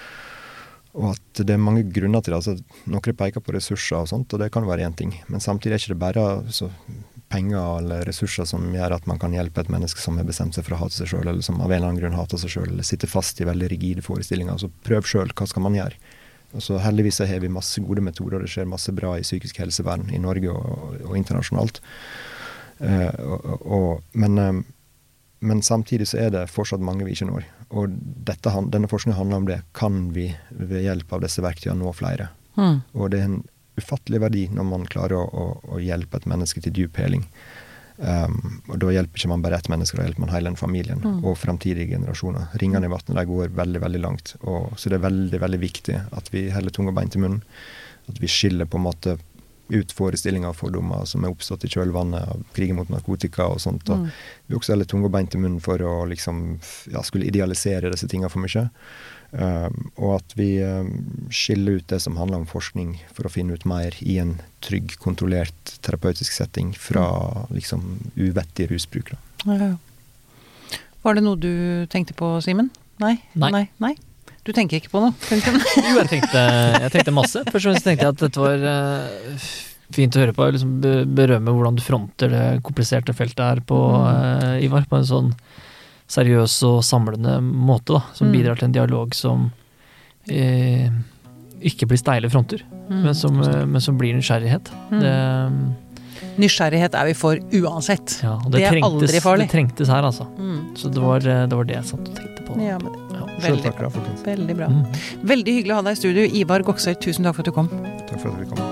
Og at det er mange grunner til det. Altså, noen peker på ressurser og sånt, og det kan være en ting. Men samtidig er ikke det bare så, penger eller ressurser som gjør at man kan hjelpe et menneske som har bestemt seg for å hate seg selv, eller som av en eller annen grunn hater seg selv, eller sitter fast i veldig rigide forestillinger. Altså, prøv selv, hva skal man gjøre? Altså, heldigvis har vi masse gode metoder, og det skjer masse bra i psykisk helsevern i Norge og, og internasjonalt. Uh, og, og, men... Um, Men samtidig så er det fortsatt mange vi ikke når. Og dette, denne forskningen handler om det. Kan vi ved hjelp av disse verktøyene nå flere? Mm. Og det er en ufattelig verdi når man klarer å, å, å hjelpe et menneske til dyp heling. Um, og da hjelper ikke man bare ett menneske, da hjelper man hele en familien mm. og fremtidige generasjoner. Ringene i vattnet, de går veldig, veldig langt. Og, så det er veldig, veldig viktig at vi heller tunge og bein til munnen. At vi skiller på en måte ut forestillinger og fordommer som er oppstått i kjølvannet av krigen mot narkotika og sånt. Og mm. vi er også heller tunge og bein til munnen for å liksom, ja, skulle idealisere disse tingene for mye. Um, og at vi um, skiller ut det som handler om forskning for å finne ut mer i en trygg, kontrollert terapeutisk setting fra liksom uvettig rusbruk. Da. Ja. Var det noe du tenkte på, Simen? Nei? Nei. Nei? Nei? Du tenker ikke på noe? Jo, jeg tenkte, jeg tenkte masse. Først og fremst tenkte jeg at dette var uh, fint å høre på, liksom berømme hvordan du fronter det kompliserte feltet her på uh, Ivar, på en sånn seriøs og samlende måte da, som mm. bidrar til en dialog som uh, ikke blir steile fronter, mm. men, som, uh, men som blir nysgjerrighet. Mm. Det, um, Nysgjerrighet er vi for uansett. Ja, og det, det er trengtes, aldri farlig. Det trengtes her, altså. Mm. Så det var, det var det jeg satt og tenkte på. Ja, men det. Ja. Veldig bra. Veldig bra. Mm. Veldig hyggelig å ha deg i studio. Ivar Goksøyr, tusen takk for at du kom. Takk for at du kom.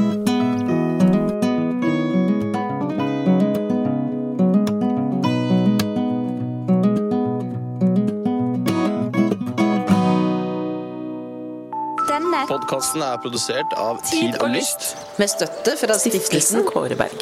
Denne podcasten er produsert av Tid og Lyst, med støtte fra Stiftelsen Kåreberg.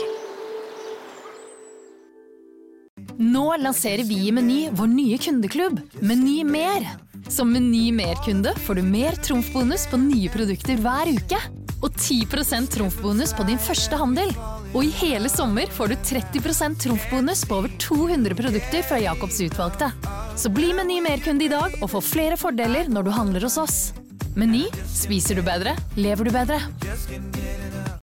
Nå lanserer vi i Meny vår nye kundeklubb, Meny Mer. Som Meny Mer-kunde får du mer trumfbonus på nye produkter hver uke. Og ti prosent trumfbonus på din første handel. Og i hele sommer får du tretti prosent trumfbonus på over to hundre produkter fra Jakobs utvalgte. Så bli Meny Mer-kunde i dag og få flere fordeler når du handler hos oss. Meny, spiser du bedre, lever du bedre.